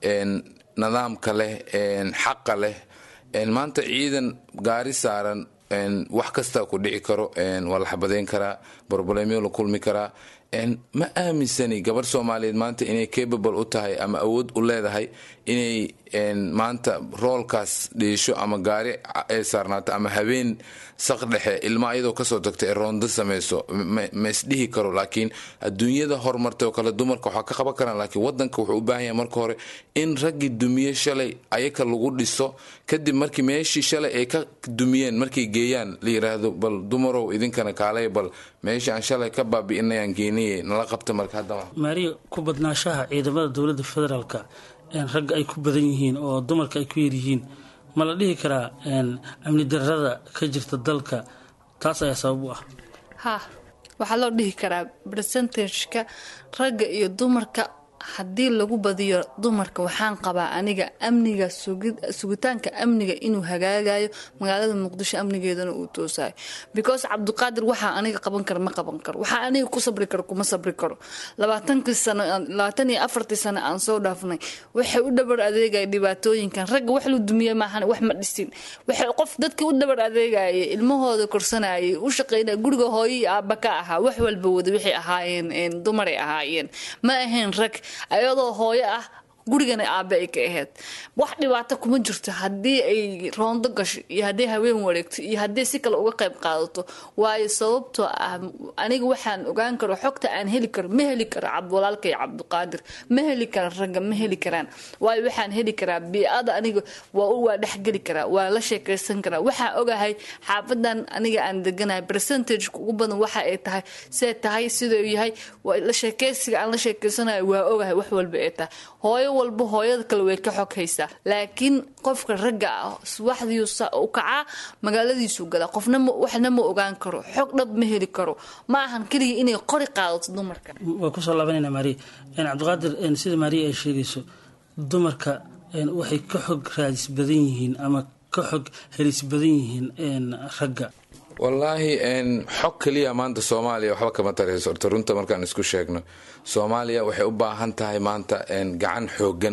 nidaamka leh xaqa leh maanta ciidan gaari saaran wax kasta ku dhici karo waa la xabadeyn karaa barbalemyo la kulmi karaa ma aaminsani gabar soomaaliyeed maanta inay capable u tahay ama awood u leedahay inay maanta roolkaas dhiisho ama gaari ay saarnaato ama habeen saq dhexe ilma iyadoo kasoo tagta ee roondo sameyso ma isdhihi karo. laakiin adduunyada horumartay oo kale dumarka waxaa ka qaban karaan laakiin wadanka wuxuu u baahan yahay marka hore in raggii dumiye shalay ayaka lagu dhiso kadib markii meeshii shalay ay ka dumiyeen markay geeyaan la yiraahdo bal dumarow idinkana kaalay bal meeshii aan shalay ka baabi'inayaan geeniye nala qabta marka hadda
maariya ku badnaashaha ciidamada dowladda federaalka ragga ay ku badan yihiin oo dumarka ay ku yar yihiin ma la dhihi karaa amni darrada ka jirta dalka taas ayaa sabab u ah?
ha waxaa loo dhihi karaa percentageka ragga iyo dumarka haddii lagu badiyo dumarka waxaan qabaa aniga amniga sugitaanka amniga inuu hagaagayo magaalada muqdisho amnigeedana uu toosayo because cabdiqaadir waxaa aniga qaban karo ma qaban karo waxaa aniga ku sabri karo kuma sabri karo labaatankii sano labaatan iyo afartii sano aan soo dhaafnay waxay u dhabar adeegaya dhibaatooyinkan ragga wax lu dumiye maahan wax ma dhisin waxay qof dadkii u dhabar adeegaya ilmahooda korsanayay u shaqeynaya guriga hooyo iyo aabba ka ahaa wax walba wada waxay ahaayeen dumaray ahaayeen ma ahayn rag ayadoo hooyo ah gurigana aabe ay ka ahayd wax dhibaato kuma jirto haddii ay roondo gasho iyo haddii haween wareegto iyo haddii si kale uga qayb qaadato waayo sababtoo ah aniga waxaan ogaan karo xogta aan heli karo ma heli karo cabdwalaalka iyo cabdiqaadir ma heli karo ragga ma heli karaan waayo waxaan heli karaa biicada aniga waa waa dhexgeli karaa waa la sheekaysan karaa waxaan ogahay xaafadan aniga aan deganahay percentage ugu badan waxa ay tahay see tahay sidoo yahay waa la sheekaysiga aan la sheekaysanayo waa ogahay wax walba ay tahay hooyo walba hooyada kale way ka xog haysaa laakiin qofka ragga ah subaxdii u kacaa magaaladiisu gala qofna waxna ma ogaan karo xog dhab ma heli karo ma ahan kaliya inay qori qaadato dumarka.
waa kusoo laabanayna maariya cabdiqaadir sida maariya ay sheegayso dumarka waxay ka xog raadis badan yihiin ama ka xog helis badan yihiin ragga.
wallaahi xog kaliya maanta soomaaliya waxba kama tarayso horta runta markaan isku sheegno soomaaliya waxay u baahan tahay maanta gacan xoogan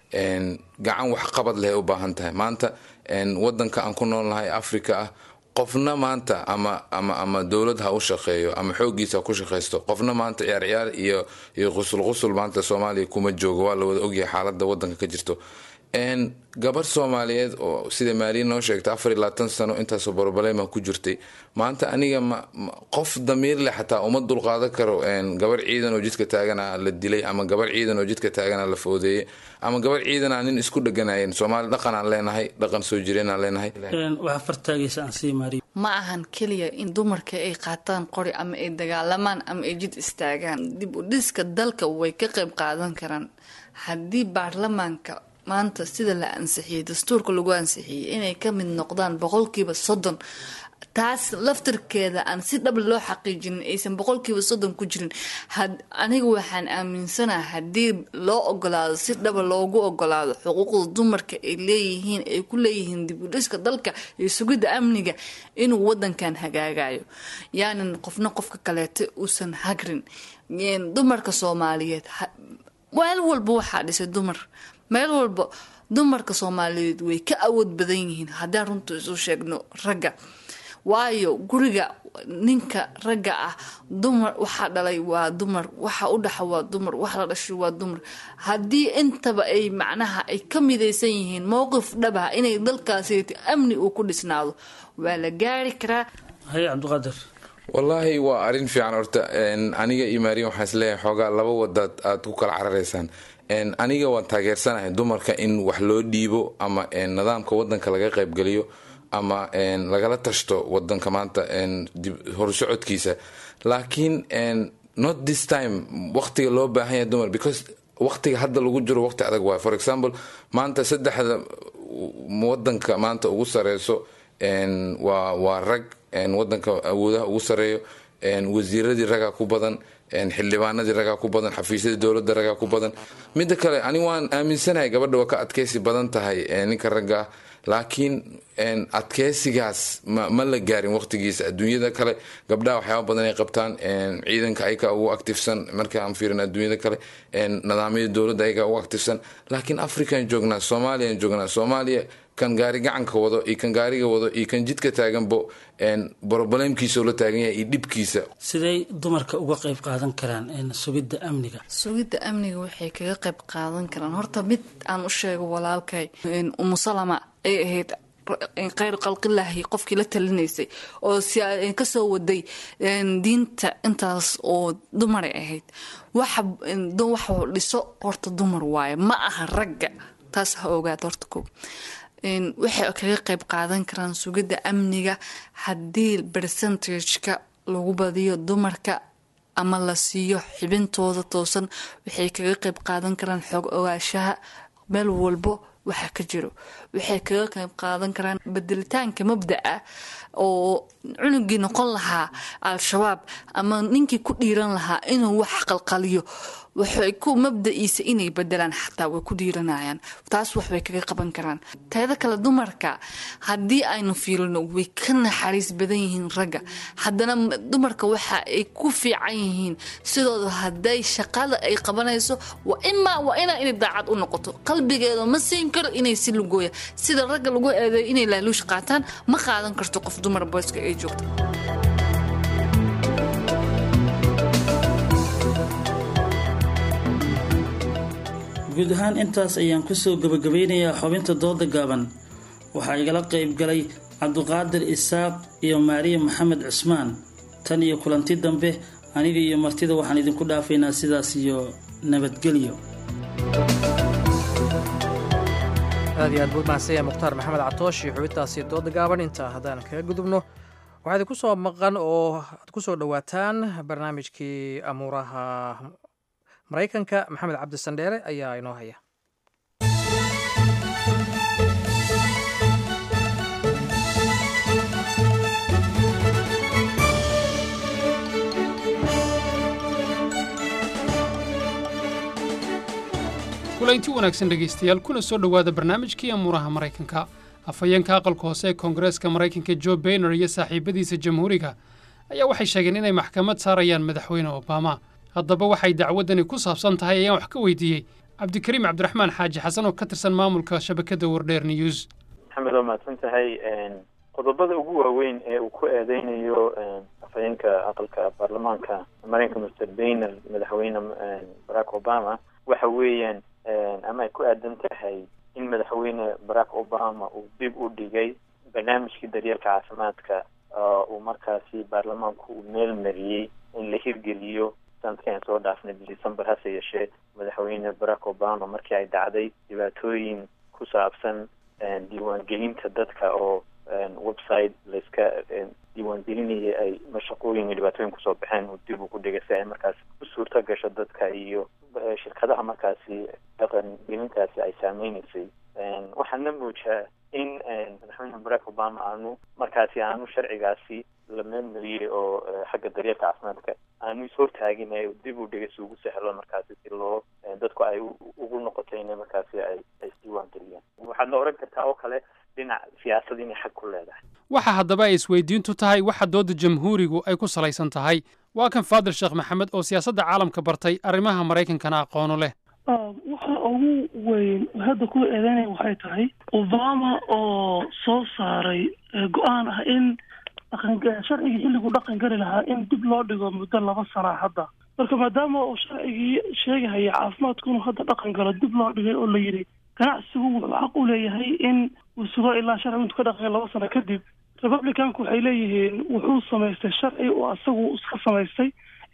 gacan waxqabad leh u baahan tahay maanta wadanka aan ku noolnahay africa ah qofna maanta ama ama ama dowlad ha u shaqeeyo ama xoogiisa ku shaqeysto qofna maanta ciyaar ciyaar iyo iyo qusul qusul maanta soomaaliya kuma joogo waa la wada ogyahay xaaladda wadanka ka jirto gabar soomaaliyeed oo sida maariya noo sheegtay afar iyo labaatan sano intaasoo barbalema ku jirtay maanta aniga qof damiir leh xataa uma dulqaadan karo gabar ciidan oo jidka taagana la dilay ama gabar ciidan oo jidka taagana la foodeeyey ama gabar ciidana nin isku dheganaayeen soomaali dhaqan aan leenahay dhaqan soo jireen aan leenahay.
waxaa fartaagaysa aan sii maariya
ma ahan keliya in dumarka ay qaataan qori ama ay dagaalamaan ama ay jid istaagaan dib u dhiska dalka way ka qayb qaadan karaan haddii baarlamaanka maanta sida la ansixiyey dastuurka lagu ansixiyey inay ka mid noqdaan boqolkiiba soddon taas laftirkeeda aan si dhab loo xaqiijinin aysan boqolkiiba soddon ku jirin aniga waxaan aaminsanaha haddii loo ogolaado si dhaba loogu ogolaado xuquuqda dumarka ay leeyihiin ay ku leeyihiin dib u dhiska dalka iyo sugidda amniga inuu wadankan hagaagayo yaanan qofna qofka kaleeto uusan hagrin dumarka soomaaliyeed meel walba waxaa dhisay dumar meel walba dumarka soomaaliyeed way ka awood badan yihiin haddaan runta isu sheegno ragga waayo guriga ninka ragga ah dumar waxaa dhalay waa dumar waxa u dhaxa waa dumar wax la dhashay waa dumar haddii intaba ay macnaha ay ka midaysan yihiin mowqif dhabaha inay dalkaasi amni uu ku dhisnaado waa la gaari karaa.
haye cabdiqaadir
wallaahi waa arrin fiican horta aniga iyo maariya waxaan isleeyahay xoogaa laba wadaad aad ku kala cararaysaan aniga waan taageersanahay dumarka in wax loo dhiibo ama nidaamka wadanka laga qaybgeliyo ama lagala tashto wadanka maanta horsocodkiisa laakiin not this time waqtiga loo baahan yahay dumar because waqtiga hadda lagu jiro waqti adag waay for example maanta saddexda wadanka maanta ugu sareyso waa waa rag wadanka awoodaha ugu sareeyo wasiiradii ragaa ku badan xildhibaanadii ragaa ku badan xafiisyadii dowladda ragaa ku badan midda kale ani waan aaminsanahay gabadha waa ka adkeysi badan tahay ninka ragga ah laakiin adkeysigaas ma la gaarin waqtigiisa adduunyada kale gabdhaha waxyaaba badan ay qabtaan ciidanka ayaga ugu actifsan marka aan fiirin adduunyada kale nidaamyada dowladda ayaga ugu actifsan laakiin african joognaa soomaaliyan joognaa soomaaliya kan gaari gacanka wado iyo kan gaariga wado iyo kan jidka taaganbo broblемkiisa la taagan yahay iyo dhibkiisa
siday dumarka uga qayb qaadan karaan sugidda amniga
sugidda amniga waxay kaga qayb qaadan karaan horta mid aan u sheego walaalkay umu salama ay ahayd khayr qalqilaahi qofkii la talinaysay oo si ka soo waday diinta intaas oo dumar ahayd waxa waxa dhiso horta dumar waaye ma aha ragga taas ha ogaad horta ko waxay kaga qayb qaadan karaan sugidda amniga haddii percentage-ka lagu badiyo dumarka ama la siiyo xibintooda toosan waxay kaga qayb qaadan karaan xog ogaashaha meel walbo waxa ka jiro waxay kaga qayb qaadan karaan bedelitaanka mabda'a oo cunugii noqon lahaa al-shabaab ama ninkii ku dhiiran lahaa inuu wax qalqaliyo waxay ku mabda'iisa inay bedelaan xataa way ku dhiiranayaan taas wax way kaga qaban karaan teeda kale dumarka haddii aynu fiirino way ka naxariis badan yihiin ragga haddana dumarka waxa ay ku fiican yihiin sidooda hadday shaqada ay qabanayso waa ima waa inaa inay daacad u noqoto qalbigeeda ma siin karo inay si lugooya sida ragga lagu eedeeyo inay laaluush qaataan ma qaadan karto qof dumar booska ay joogto
guud ahaan intaas ayaan kusoo gabagabeynayaa xubinta dooda gaaban waxaa igala qayb galay cabduqaadir isaaq iyo maariya maxamed cusmaan tan iyo kulanti dambe aniga iyo martida waxaan idinku dhaafaynaa sidaas iyo nabadgelyo
aad iyo aad buu mahadsanyahay mukhtaar maxamed catoosh iyo xubintaasi dooda gaaban intaa haddaan kaga gudubno waxaa idinku soo maqan oo aad ku soo dhowaataan barnaamijkii amuuraha maraykanka maxamed cabdi sandheere ayaa inoo haya
kulanti wanaagsan dhegaystayaal kuna soo dhowaada barnaamijkii amuuraha maraykanka afhayeenka aqalka hoose ee koongareeska maraykanka joe bayner iyo saaxiibadiisa jamhuuriga ayaa waxay sheegeen inay maxkamad saarayaan madaxweyne obama haddaba waxay dacwaddani ku saabsan tahay ayaan wax ka weydiiyey cabdikariim cabdiraxmaan xaaji xasan oo ka tirsan maamulka shabakadda wardheer news
maxamed waa mahadsan tahay qodobada ugu waaweyn ee uu ku eedeynayo afhayeenka aqalka baarlamaanka maraykanka mister bayner madaxweyne barack obama waxa weeyaan ama ay ku aadan tahay in madaxweyne barack obama uu dib u dhigay barnaamijkii daryeelka caafimaadka uu markaasi baarlamaanku uu meel mariyey in la hirgeliyo sanadkan soo dhaafnay december hase yeeshee madaxweyne barack obama markii ay dhacday dhibaatooyin ku saabsan diiwaangelinta dadka oo website layska diiwaangelinaya ay mashaqooyin iyo dhibaatooyin kusoo baxeen uu dib ugu dhigay si ay markaas u suurta gasho dadka iyo shirkadaha markaasi dhaqan gelintaasi ay saameynaysay waxaana muujaa in madaxweyne barack obama aanu markaasi aanu sharcigaasi la meelmariyey oo xagga daryeelka caafimaadka aanu ishortaagin ee dib u dhigay si ugu sahlo markaasi si loo dadku ay ugu noqoto inay markaasi ay isdiiwaan geliyaan waxaadna oran kartaa oo kale dhinac siyaasad inay xag ku leedahay
waxa haddaba ay isweydiintu tahay waxa dooda jamhuurigu ay ku salaysan tahay waa kan faadil sheekh maxamed oo siyaasadda caalamka bartay arrimaha maraykankana aqoono leh
waxa ugu weyn hadda ku eedeynaya waxay tahay obama oo soo saaray go-aan ah in sharcigii xilligu dhaqan geli lahaa in dib loo dhigo muddo laba sana hadda marka maadaama uu sharcigii sheegahaya caafimaadku inuu hadda dhaqan galo dib loo dhigay oo la yidhi ganacsigu wuxuu xaq u leeyahay in uu sugo ilaa sharcigu intuu ka dhaqan laba sano kadib republicanku waxay leeyihiin wuxuu samaystay sharci oo asagu iska samaystay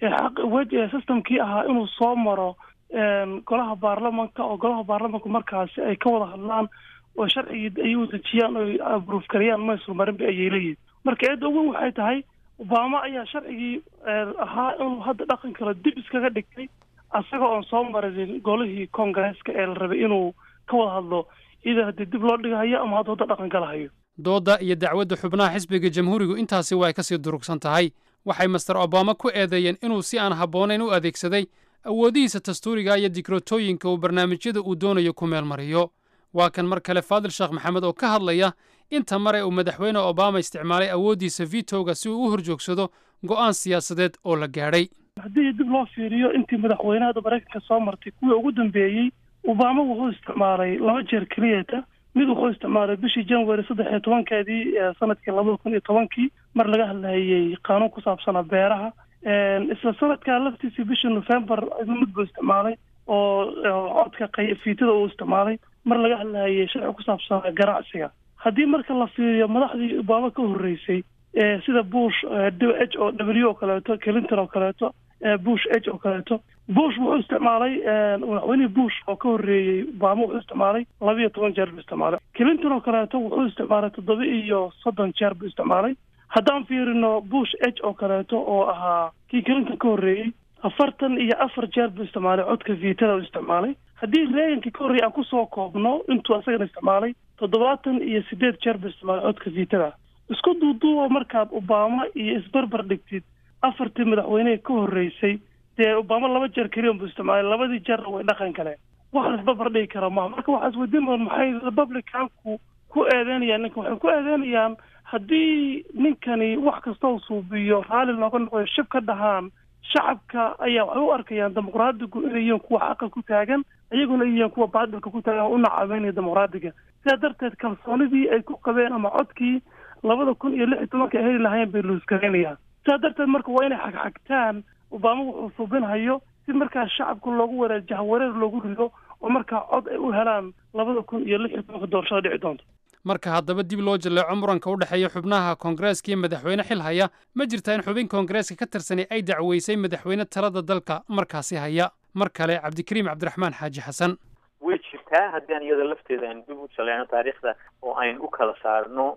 ee systemkii ahaa inuu soo maro golaha baarlamanka oo golaha baarlamanku markaasi ay ka wada hadlaan oo sharcigii ay u dejiyaan oo approve kariyaan ma ismarinba ayay leeyihiin marka eedda ugu waxay tahay obama ayaa sharcigii ahaa inuu hadda dhaqan kale dib iskaga dhigtay asaga oon soo marin golihii congaresska ee la rabay inuu ka wada hadlo ida haddii dib loo dhigahayo ama hadda hadda dhaqan galahayo
doodda iyo dacwadda xubnaha xisbiga jamhuurigu intaasi waa ay kasii durugsan tahay waxay master obama ku eedeeyeen inuu si aan habboonayn u adeegsaday awoodihiisa dastuuriga iyo dikrotooyinka uu barnaamijyada uu doonayo ku meel mariyo waa kan mar kale faadil sheekh maxamed oo ka hadlaya inta mare uu madaxweyne obama isticmaalay awooddiisa vitoga si uu u horjoogsado go'aan siyaasadeed oo la gaadhay
haddii dib loo fiiriyo intii madaxweynaha maraykanka soo martay kuwii ugu dambeeyey obama wuxuu isticmaalay laba jeer keliyata mid wuxuu isticmaalay bishii january saddex iyo tobankeedii sanadkii labada kun iyo tobankii mar laga hadlayay qaanuun ku saabsanaa beeraha isla sanadkaa laftiisii bishii november mid buu isticmaalay oo codka fiitada uu isticmaalay mar laga hadlayay sharci ku saabsanaa ganacsiga haddii marka la fiiriyo madaxdii obama ka horreysay sida bush h o w oo kaleeto clinton oo kaleeto bush h oo kaleeto bush wuxuu isticmaalay madaxweynihii bush oo ka horreeyey obama wuxuu isticmaalay laba iyo toban jeer buu isticmaalay clinton oo kaleeto wuxuu isticmaalay toddoba iyo soddon jeer buu isticmaalay haddaan fiirino bush h oo kaleeto oo ahaa kii clinton ka horreeyey afartan iyo afar jeer buu isticmaalay codka viitada u isticmaalay haddii reegankii ka horreeyey aan kusoo koobno intuu asagana isticmaalay toddobaatan iyo sideed jeer buu isticmaalay codka viitada isku duuduubo markaad obama iyo isbarbar dhigtid afartii madaxweyneha ka horreysay dee obama laba jeer keliyan buu isticmaalay labadii jeerna way dhaqan galeen wax la isbarbar dhigi kara maaha marka waxaa isweydiin doon maxay republicanku ku eedeynayaan ninkan waxay ku eedeynayaan haddii ninkani wax kasta uu suubiyo raalli looga noqoyo shib ka dhahaan shacabka ayaa waxay u arkayaan dimuqraadigu inay yihiin kuwa xaqa ku taagan iyaguna yihiin kuwa baadilka ku taagan u nacabeynaya dimuqraadiga sidaa darteed kalsoonidii ay ku qabeen ama codkii labada kun iyo lix iyo tobanka ay heli lahayn bay luuskareynayaan sidaa darteed marka waa inay xagxagtaan obama wuxuu suubinhayo si markaa shacabka loogu wareejaha wareer loogu rido oo markaa cod ay u helaan labada kun iyo lix iyo tobanka doorashada dhici doonta
marka haddaba dib loo jaleeco muranka u dhexeeya xubnaha koongareeska iyo madaxweyne xil haya ma jirtaa in xubin koongareeska ka tirsanay ay dacweysay madaxweyne talada dalka markaasi haya mar kale cabdikariim cabdiraxmaan xaaji xasan
way jirtaa haddii aan iyada lafteeda aan dib u jaleecno taariikhda oo ayn u kala saarno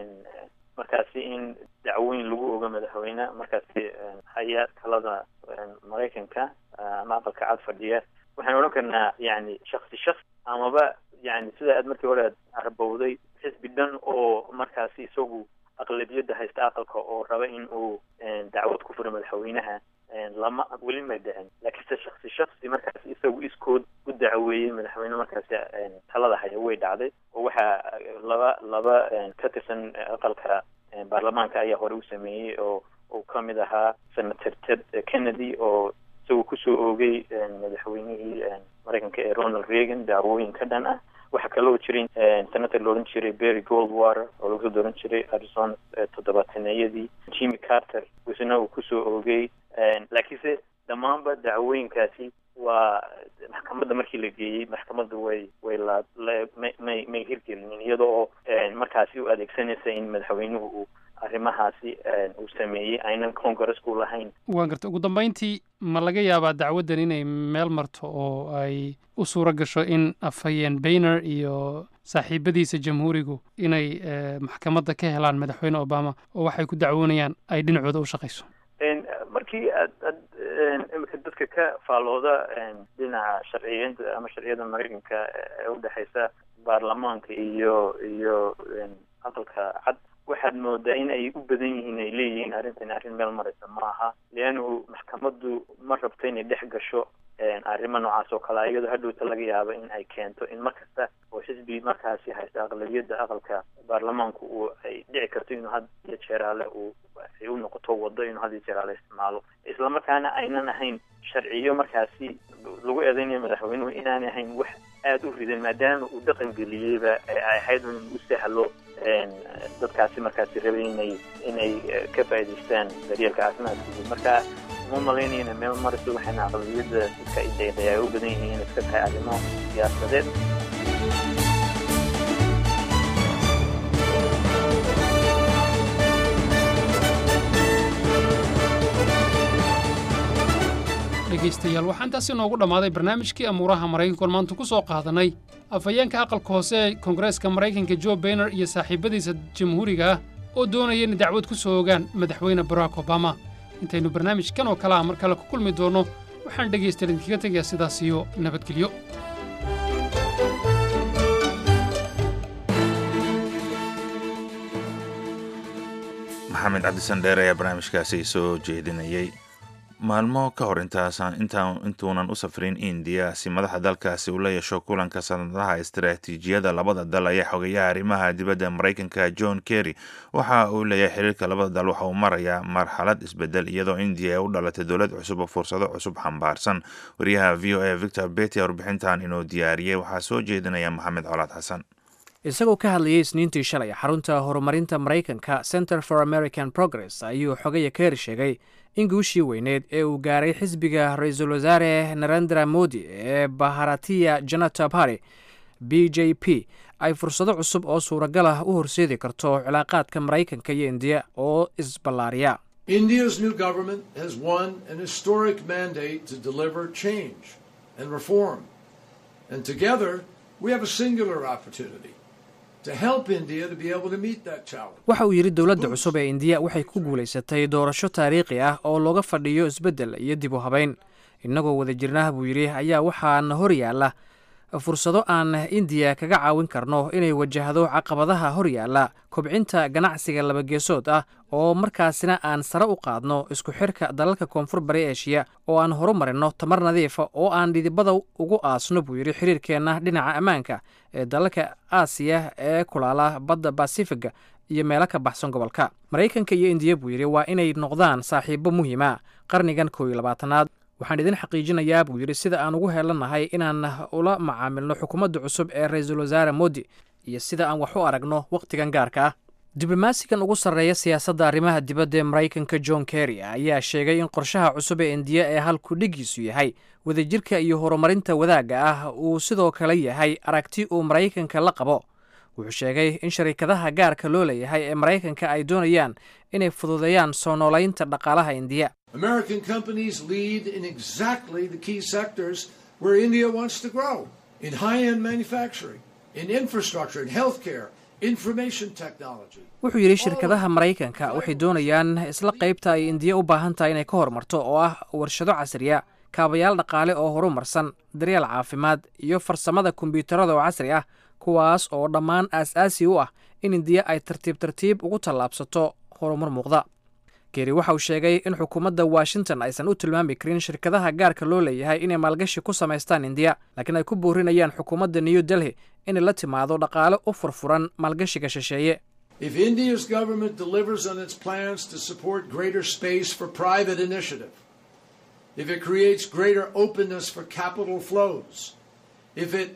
markaasi in dacwooyin lagu oga madaxweyne markaasi haya talada maraykanka ama aqalka cad fadhiya waxaan odhan karnaa yani shaksi shaksi amaba yani sida aad markii hore aad arbowday xisbi dhan oo markaasi isagu aqlabiyadda haysta aqalka oo raba in uu dacwad ku furo madaxweynaha lama weli ma dhicin laakiinse shaksi shaksi markaasi isagu iskood u dacweeyey madaxweyne markaasi talada haya way dhacday oo waxaa laba laba ka tirsan aqalka baarlamaanka ayaa hore u sameeyey oo uu ka mid ahaa senator ted kennedy oo isagoo kusoo oogay madaxweynihii maraykanka ee ronald reagan dacwooyin ka dhan ah waxaa kaloo jiray senator la odhan jiray berry goldwater oo lagu soo dooran jiray arizona toddobaataneyadii jimmy carter isna uu kusoo oogay laakiinse dhammaanba dacwooyinkaasi waa maxkamadda markii la geeyey maxkamadda way way la may may hirgelinin iyada oo markaasi u adeegsanaysa in madaxweynuhu uu arrimahaasi uu sameeyey aynan congressku lahayn
waan garta ugu dambeyntii ma laga yaabaa dacwaddan inay meel marto oo ay u suuro gasho in afhayeen bayner iyo saaxiibadiisa jamhuurigu inay maxkamadda ka helaan madaxweyne obama oo waxay ku dacwoonayaan ay dhinacooda u shaqayso
markii aad ad imika dadka ka faalooda dhinaca sharciyeynta ama sharciyada maraykanka ee udhexaysa baarlamaanka iyo iyo aqalka cad waxaad moodaa in ay u badan yihiin ay leeyihiin arrintan arrin meel maraysa ma aha leannu maxkamaddu ma rabto inay dhex gasho arrimo noocaas oo kale iyadoo hadhowta laga yaabo in ay keento in mar kasta oo xisbi markaasi haysta aqlabiyadda aqalka baarlamaanku uu ay dhici karto inuu had iyo jeeraale uu ay u noqoto waddo inuu had iyo jeeraale isticmaalo islamarkaana aynan ahayn sharciyo markaasi lagu eedeynayo madaxweynuhu inaanay ahayn wax aada u ridan maadaama uu dhaqan geliyeyba ay ahayd in u sahlo dadkaasi markaasi rabay inay inay ka faa'iidaystaan daryeelka caafimaadkooda marka uma malaynayna meel marayso waxayna aqlabiyadda dadka idayday ay u badan yihiin inay iska tahay arrimo siyaasadeed
dhegaystayaal waxaan taasi noogu dhammaaday barnaamijkii amuuraha maraykankoon maanta ku soo qaadanay afhayeenka aqalka hoose ee koongareeska maraykanka joe bainer iyo saaxiibbadiisa jamhuuriga ah oo doonaya inay dacwad ku soo ogaan madaxweyne barack obama intaynu barnaamijkan oo kale ah mar kale ku kulmi doonno waxaan dhegaystayaal idinkaga tegayaa sidaas iyo nabadgelyo.
maxamed cabdisan dheer ayaa barnaamijkaasi soo jeedinayay. maalmo ka hor intuunan u safrin indiya si madaxa dalkaasi uu la yeesho kulanka sanadaha istaraatiijiyada labada dal ayaa xogeeyaha arrimaha dibadda maraykanka john kerry waxa uu leeyahay xiriirka labada dal waxa uu marayaa marxalad isbedel iyadoo indiya ay u dhalatay dowlad cusub oo fursado cusub xambaarsan. wariyaha v o a victor beti warbixintan inuu diyaariyey waxaa soo jeedinaya maxamed colaad xasan.
isagoo ka hadlayay isniintii shalay xarunta horumarinta maraykanka center for american progress ayuu xogaya kerry sheegay in guushii weyneed ee uu gaaray xisbiga ra-iisul wasaare narendra modi ee baharatiya janata party b j p ay fursado cusub oo suuragal ah u horseedi karto cilaaqaadka maraykanka iyo indiya oo isballaariya.
India's new government has won an historic mandate to deliver change and reform, and together we have a singular opportunity
waxa uu yidhi dowladda cusub ee indiya waxay ku guulaysatay doorasho taariikhi ah oo looga fadhiyo isbeddel iyo dib u habayn. innagoo wada jirnah buu yidhi ayaa waxaana hor yaalla fursado aan indiya kaga caawin karno inay wajahdo caqabadaha hor yaalla kobcinta ganacsiga labageesood ah oo markaasina aan sare u qaadno isku xirka dalalka koonfur bari eshiya oo aan horumarinno tamar nadiifa oo aan dhidibada ugu aasno buu yidhi xiriirkeenna dhinaca ammaanka ee dalalka aasiya ee kulaala badda basifiga iyo meelo ka baxsan gobolka. maraykanka iyo indiya buu yidhi waa inay noqdaan saaxiibo muhiima qarnigan koow iyo labaatanaad. waxaan idin xaqiijinayaa buu yidhi sida aan ugu heelanahay inaan ula macaamilno xukuumadda cusub ee ra-iisul wasaare modi iyo sida aan wax u aragno wakhtigan gaarka ah. diblomaasigan ugu sarreeya siyaasadda arrimaha dibadda ee maraykanka john kerry ayaa sheegay in qorshaha cusub ee indiya ee halku dhigiisu yahay wadajirka iyo horumarinta wadaagga ah uu sidoo kale yahay aragti uu maraykanka la qabo. wuxuu sheegay in sharikadaha gaarka loo leeyahay ee maraykanka ay doonayaan inay fududeeyaan soo noolaynta dhaqaalaha indiya.
American companies lead in exactly the key sectors where India wants to grow, in high-end manufacturing, in infrastructure, in healthcare, information technology.
wuxuu yidhi shirkadaha maraykanka waxay doonayaan isla qaybta ay indiya u baahan tahay inay ka horumarto oo ah warshado casriya, kaabayaal dhaqaale oo horumarsan, daryeel caafimaad iyo farsamada kombiyuutarada oo casri ah, kuwaas oo dhammaan aas-aasi u ah in indiya ay tartiib tartiib ugu tallaabsato horumar muuqda. kerry waxa uu sheegay in xukuumadda washington aysan u tilmaami karin shirkadaha gaarka loo leeyahay inay maalgashi ku samaystaan indiya, laakiin ay ku boorinayaan xukuumadda new delhi inay la timaado dhaqaale u furfuran maalgashiga shisheeye.
If India's government delivers on its plans to support greater space for private initiative, if it creates greater openness for capital flows, if it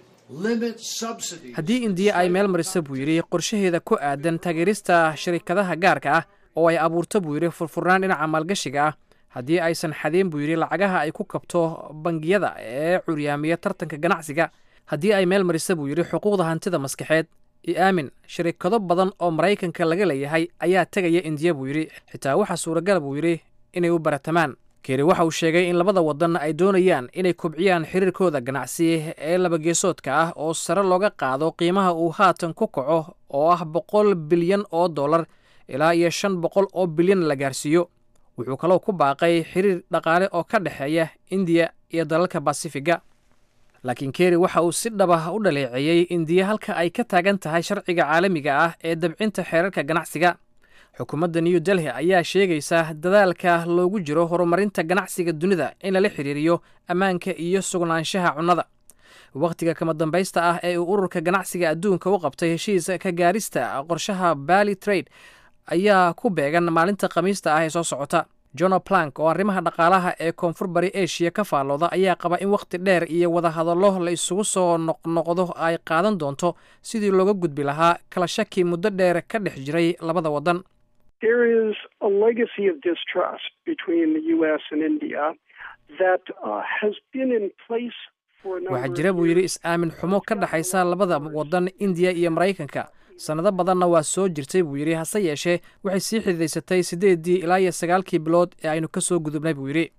haddii indiya ay meel marisa buu yidhi qorshaheeda ku aadan taageerista shirikadaha gaarka ah oo ay abuurto buu yidhi furfurnaan dhinaca maalgashiga ah, haddii aysan xadeen buu yidhi lacagaha ay ku kabto bangiyada ee curyaamiya tartanka ganacsiga, haddii ay meel marisa buu yidhi xuquuqda hantida maskaxeed iyo aamin shirikado badan oo maraykanka laga leeyahay ayaa tegaya indiya buu yidhi, xitaa waxaa suuragala buu yidhi inay u baratamaan. kerry waxa uu sheegay in labada wadan ay doonayaan inay kobciyaan xiriirkooda ganacsi ee labageesoodka ah oo sare looga qaado qiimaha uu haatan ku kaco oo ah boqol bilyan oo dollar ilaa iyo shan boqol oo bilyan la gaarsiiyo. wuxuu kaloo ku baaqay xiriir dhaqaale oo ka dhexeeya indiya iyo dalalka basifiga. laakiin kerry waxa uu si dhab ah u dhaleeceeyey indiya halka ay ka taagan tahay sharciga caalamiga ah ee dabcinta xeerarka ganacsiga. xukuumadda new delhi ayaa sheegaysa dadaalka loogu jiro horumarinta ganacsiga dunida in lala xiriiriyo ammaanka iyo sugnaanshaha cunnada. wakhtiga kama dambaysta ah ee uu ururka ganacsiga adduunka u qabtay heshiis ka gaarista qorshaha bali trade ayaa ku beegan maalinta khamiista ah ee soo socota. john plank oo arrimaha dhaqaalaha ee koonfur bari eshiya ka faallooda ayaa qaba in wakhti dheer iyo wadahadallo la isugu soo noqnoqdo ay qaadan doonto sidii looga gudbi lahaa kala shaki muddo dheer ka dhex jiray labada wadan.
There is a legacy of distrust between the U S and India that uh, has been in place for a number
waxaa jira buu yidhi is-aamin xumo ka dhexaysa labada wadan indiya iyo maraykanka sannado badanna waa soo jirtay buu yidhi, hase yeeshee waxay sii xididaysatay siddeedii ilaa iyo sagaalkii bilood ee aynu ka soo gudubnay buu yidhi.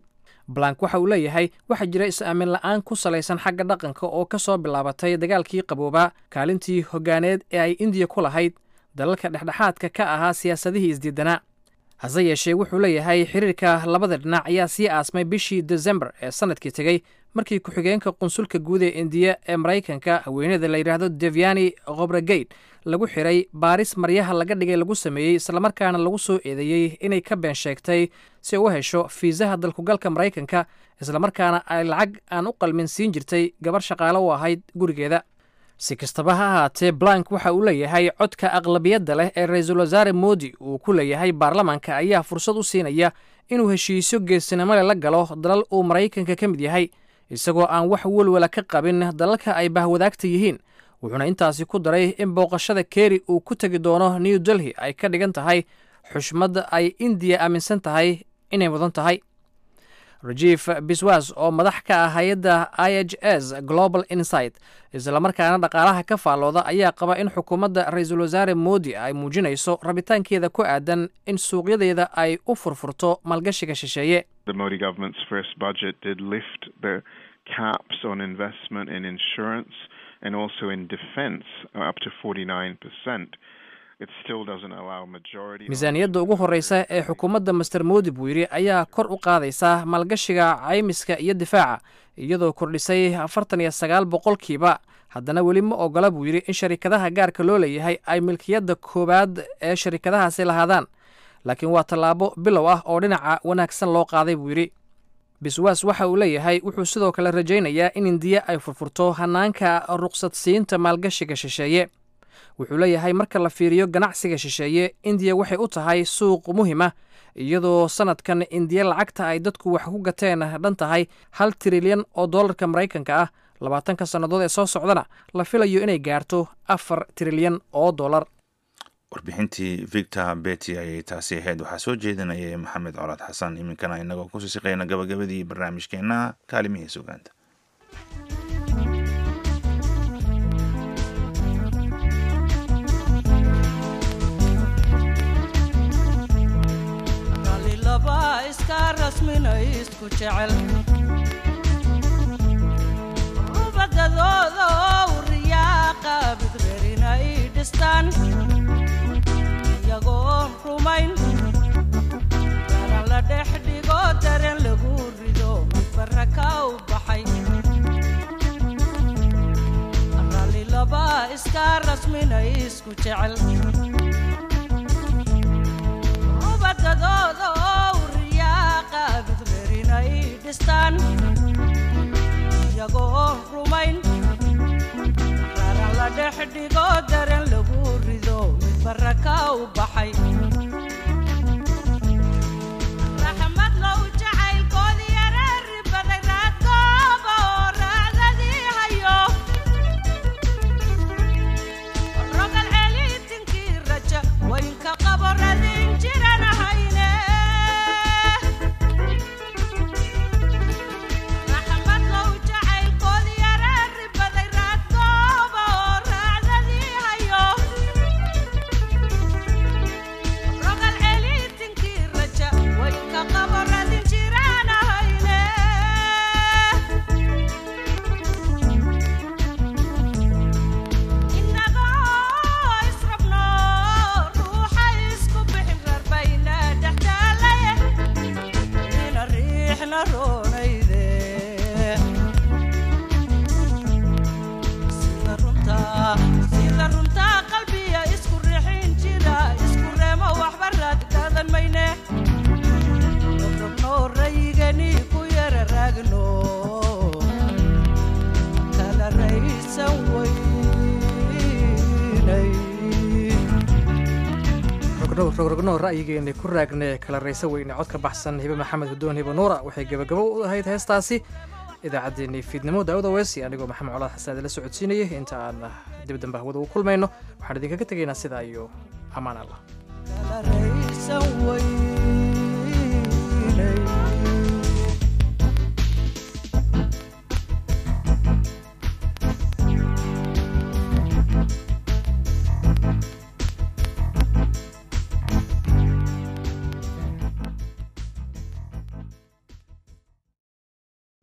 blank waxa uu leeyahay waxaa jira is-aamin la'aan ku salaysan xagga dhaqanka oo ka soo bilaabatay dagaalkii qaboobaa kaalintii hoggaaneed ee ay indiya ku lahayd dalalka dhexdhexaadka ka ahaa siyaasadihii isdiidanaa hase yeeshee wuxuu leeyahay xiriirka labada dhinac ayaa sii aasmay bishii desembar ee sannadkii tegey markii ku-xigeenka qunsulka guud ee indiya ee maraykanka haweeneyda la yidhaahdo devyani khobregate lagu xiray baaris maryaha laga dhigay lagu sameeyey islamarkaana lagu soo eedeeyey inay ka been sheegtay si u hesho fiisaha dalkugalka maraykanka islamarkaana ay lacag aan u qalmin siin jirtay gabar shaqaale u ahayd gurigeeda si kastaba ha ahaatee blank waxa uu leeyahay codka aqlabiyadda leh ee ra-iisul wasaare moodi uu ku leeyahay baarlamaanka ayaa fursad u siinaya inuu heshiisyo geesinimo le la galo dalal uu maraykanka ka mid yahay isagoo aan wax welwala ka qabin dalalka ay bahwadaagta yihiin wuxuuna intaasi ku daray in booqashada keri uu ku tegi doono new delhi ay ka dhigan tahay xushmad ay indiya aaminsan tahay inay mudan tahay rajiif biswas oo madax ka ah hay-adda i h s global insight islamarkaana dhaqaalaha ka faallooda ayaa qaba in xukuumadda ra-iisul wasaare moodi ay muujinayso rabitaankeeda ku aadan in suuqyadeeda ay u furfurto maalgashiga shisheeye
The Modi government's first budget did lift the caps on investment in insurance and also in defense up to forty-nine percent.
miisaaniyadda ugu horreysa ee xukuumadda master moodi buu yidhi ayaa kor u qaadaysaa maalgashiga caymiska iyo difaaca iyadoo kordhisay afartan iyo sagaal boqolkiiba haddana weli ma ogola buu yidhi in sharikadaha gaarka loo leeyahay ay milkiyadda koowaad ee sharikadahaasi lahaadaan laakiin waa tallaabo bilow ah oo dhinaca wanaagsan loo qaaday buu yidhi biswas waxa uu leeyahay wuxuu sidoo kale rajaynayaa in indiya ay furfurto hanaanka ruqsadsiinta maalgashiga shisheeye wuxuu leeyahay marka la fiiriyo ganacsiga shisheeye indiya waxay u tahay suuq muhima iyadoo sanadkan indiya lacagta ay dadku wax ku gateen dhan tahay hal trilyan oo dollarka maraykanka ah labaatanka sannadood ee soo socdana la filayo inay gaarto afar trilyan oo dollar
warbixintii victor beti ayay taasi ahayd waxaa soo jeedinayay maxamed colaad xasan iminkana inagoo kusii siqayna gabagabadii barnaamijkeena kaalimihii sugaanta
rubadadooda oo riyaaqa bidreerinay dhistaan iyagoon rumayn daran la dhex dhigo dareen lagu rido midbara ka u baxay ralli laba iska rasminay isku jecel rubadadooda oo riyaaqa bidreerinay dhistaan iyagoon rumayn daran la dhex dhigo dareen lagu rido midbara ka u baxay raxmad low jacaylkoodii yareeri baday raadkooba oo raacdadii hayo rogal celiitinkii raja waynka qabo radin jiran hayne
rogrogno ra'yigeena ku raagne kala raysa weyne cod ka baxsan hibe maxamed hudoon hibe nuura waxay gebagabo u ahayd heestaasi idaacaddeenii fiidnimo daawada weesi anigoo maxamed colaad xasaade la socodsiinayay inta aan dibdamba hawada ugu kulmayno waxaan idinkaga tegaynaa sidaa iyo ammaan allah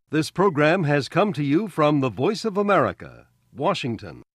This program has come to you from the Voice of America, Washington.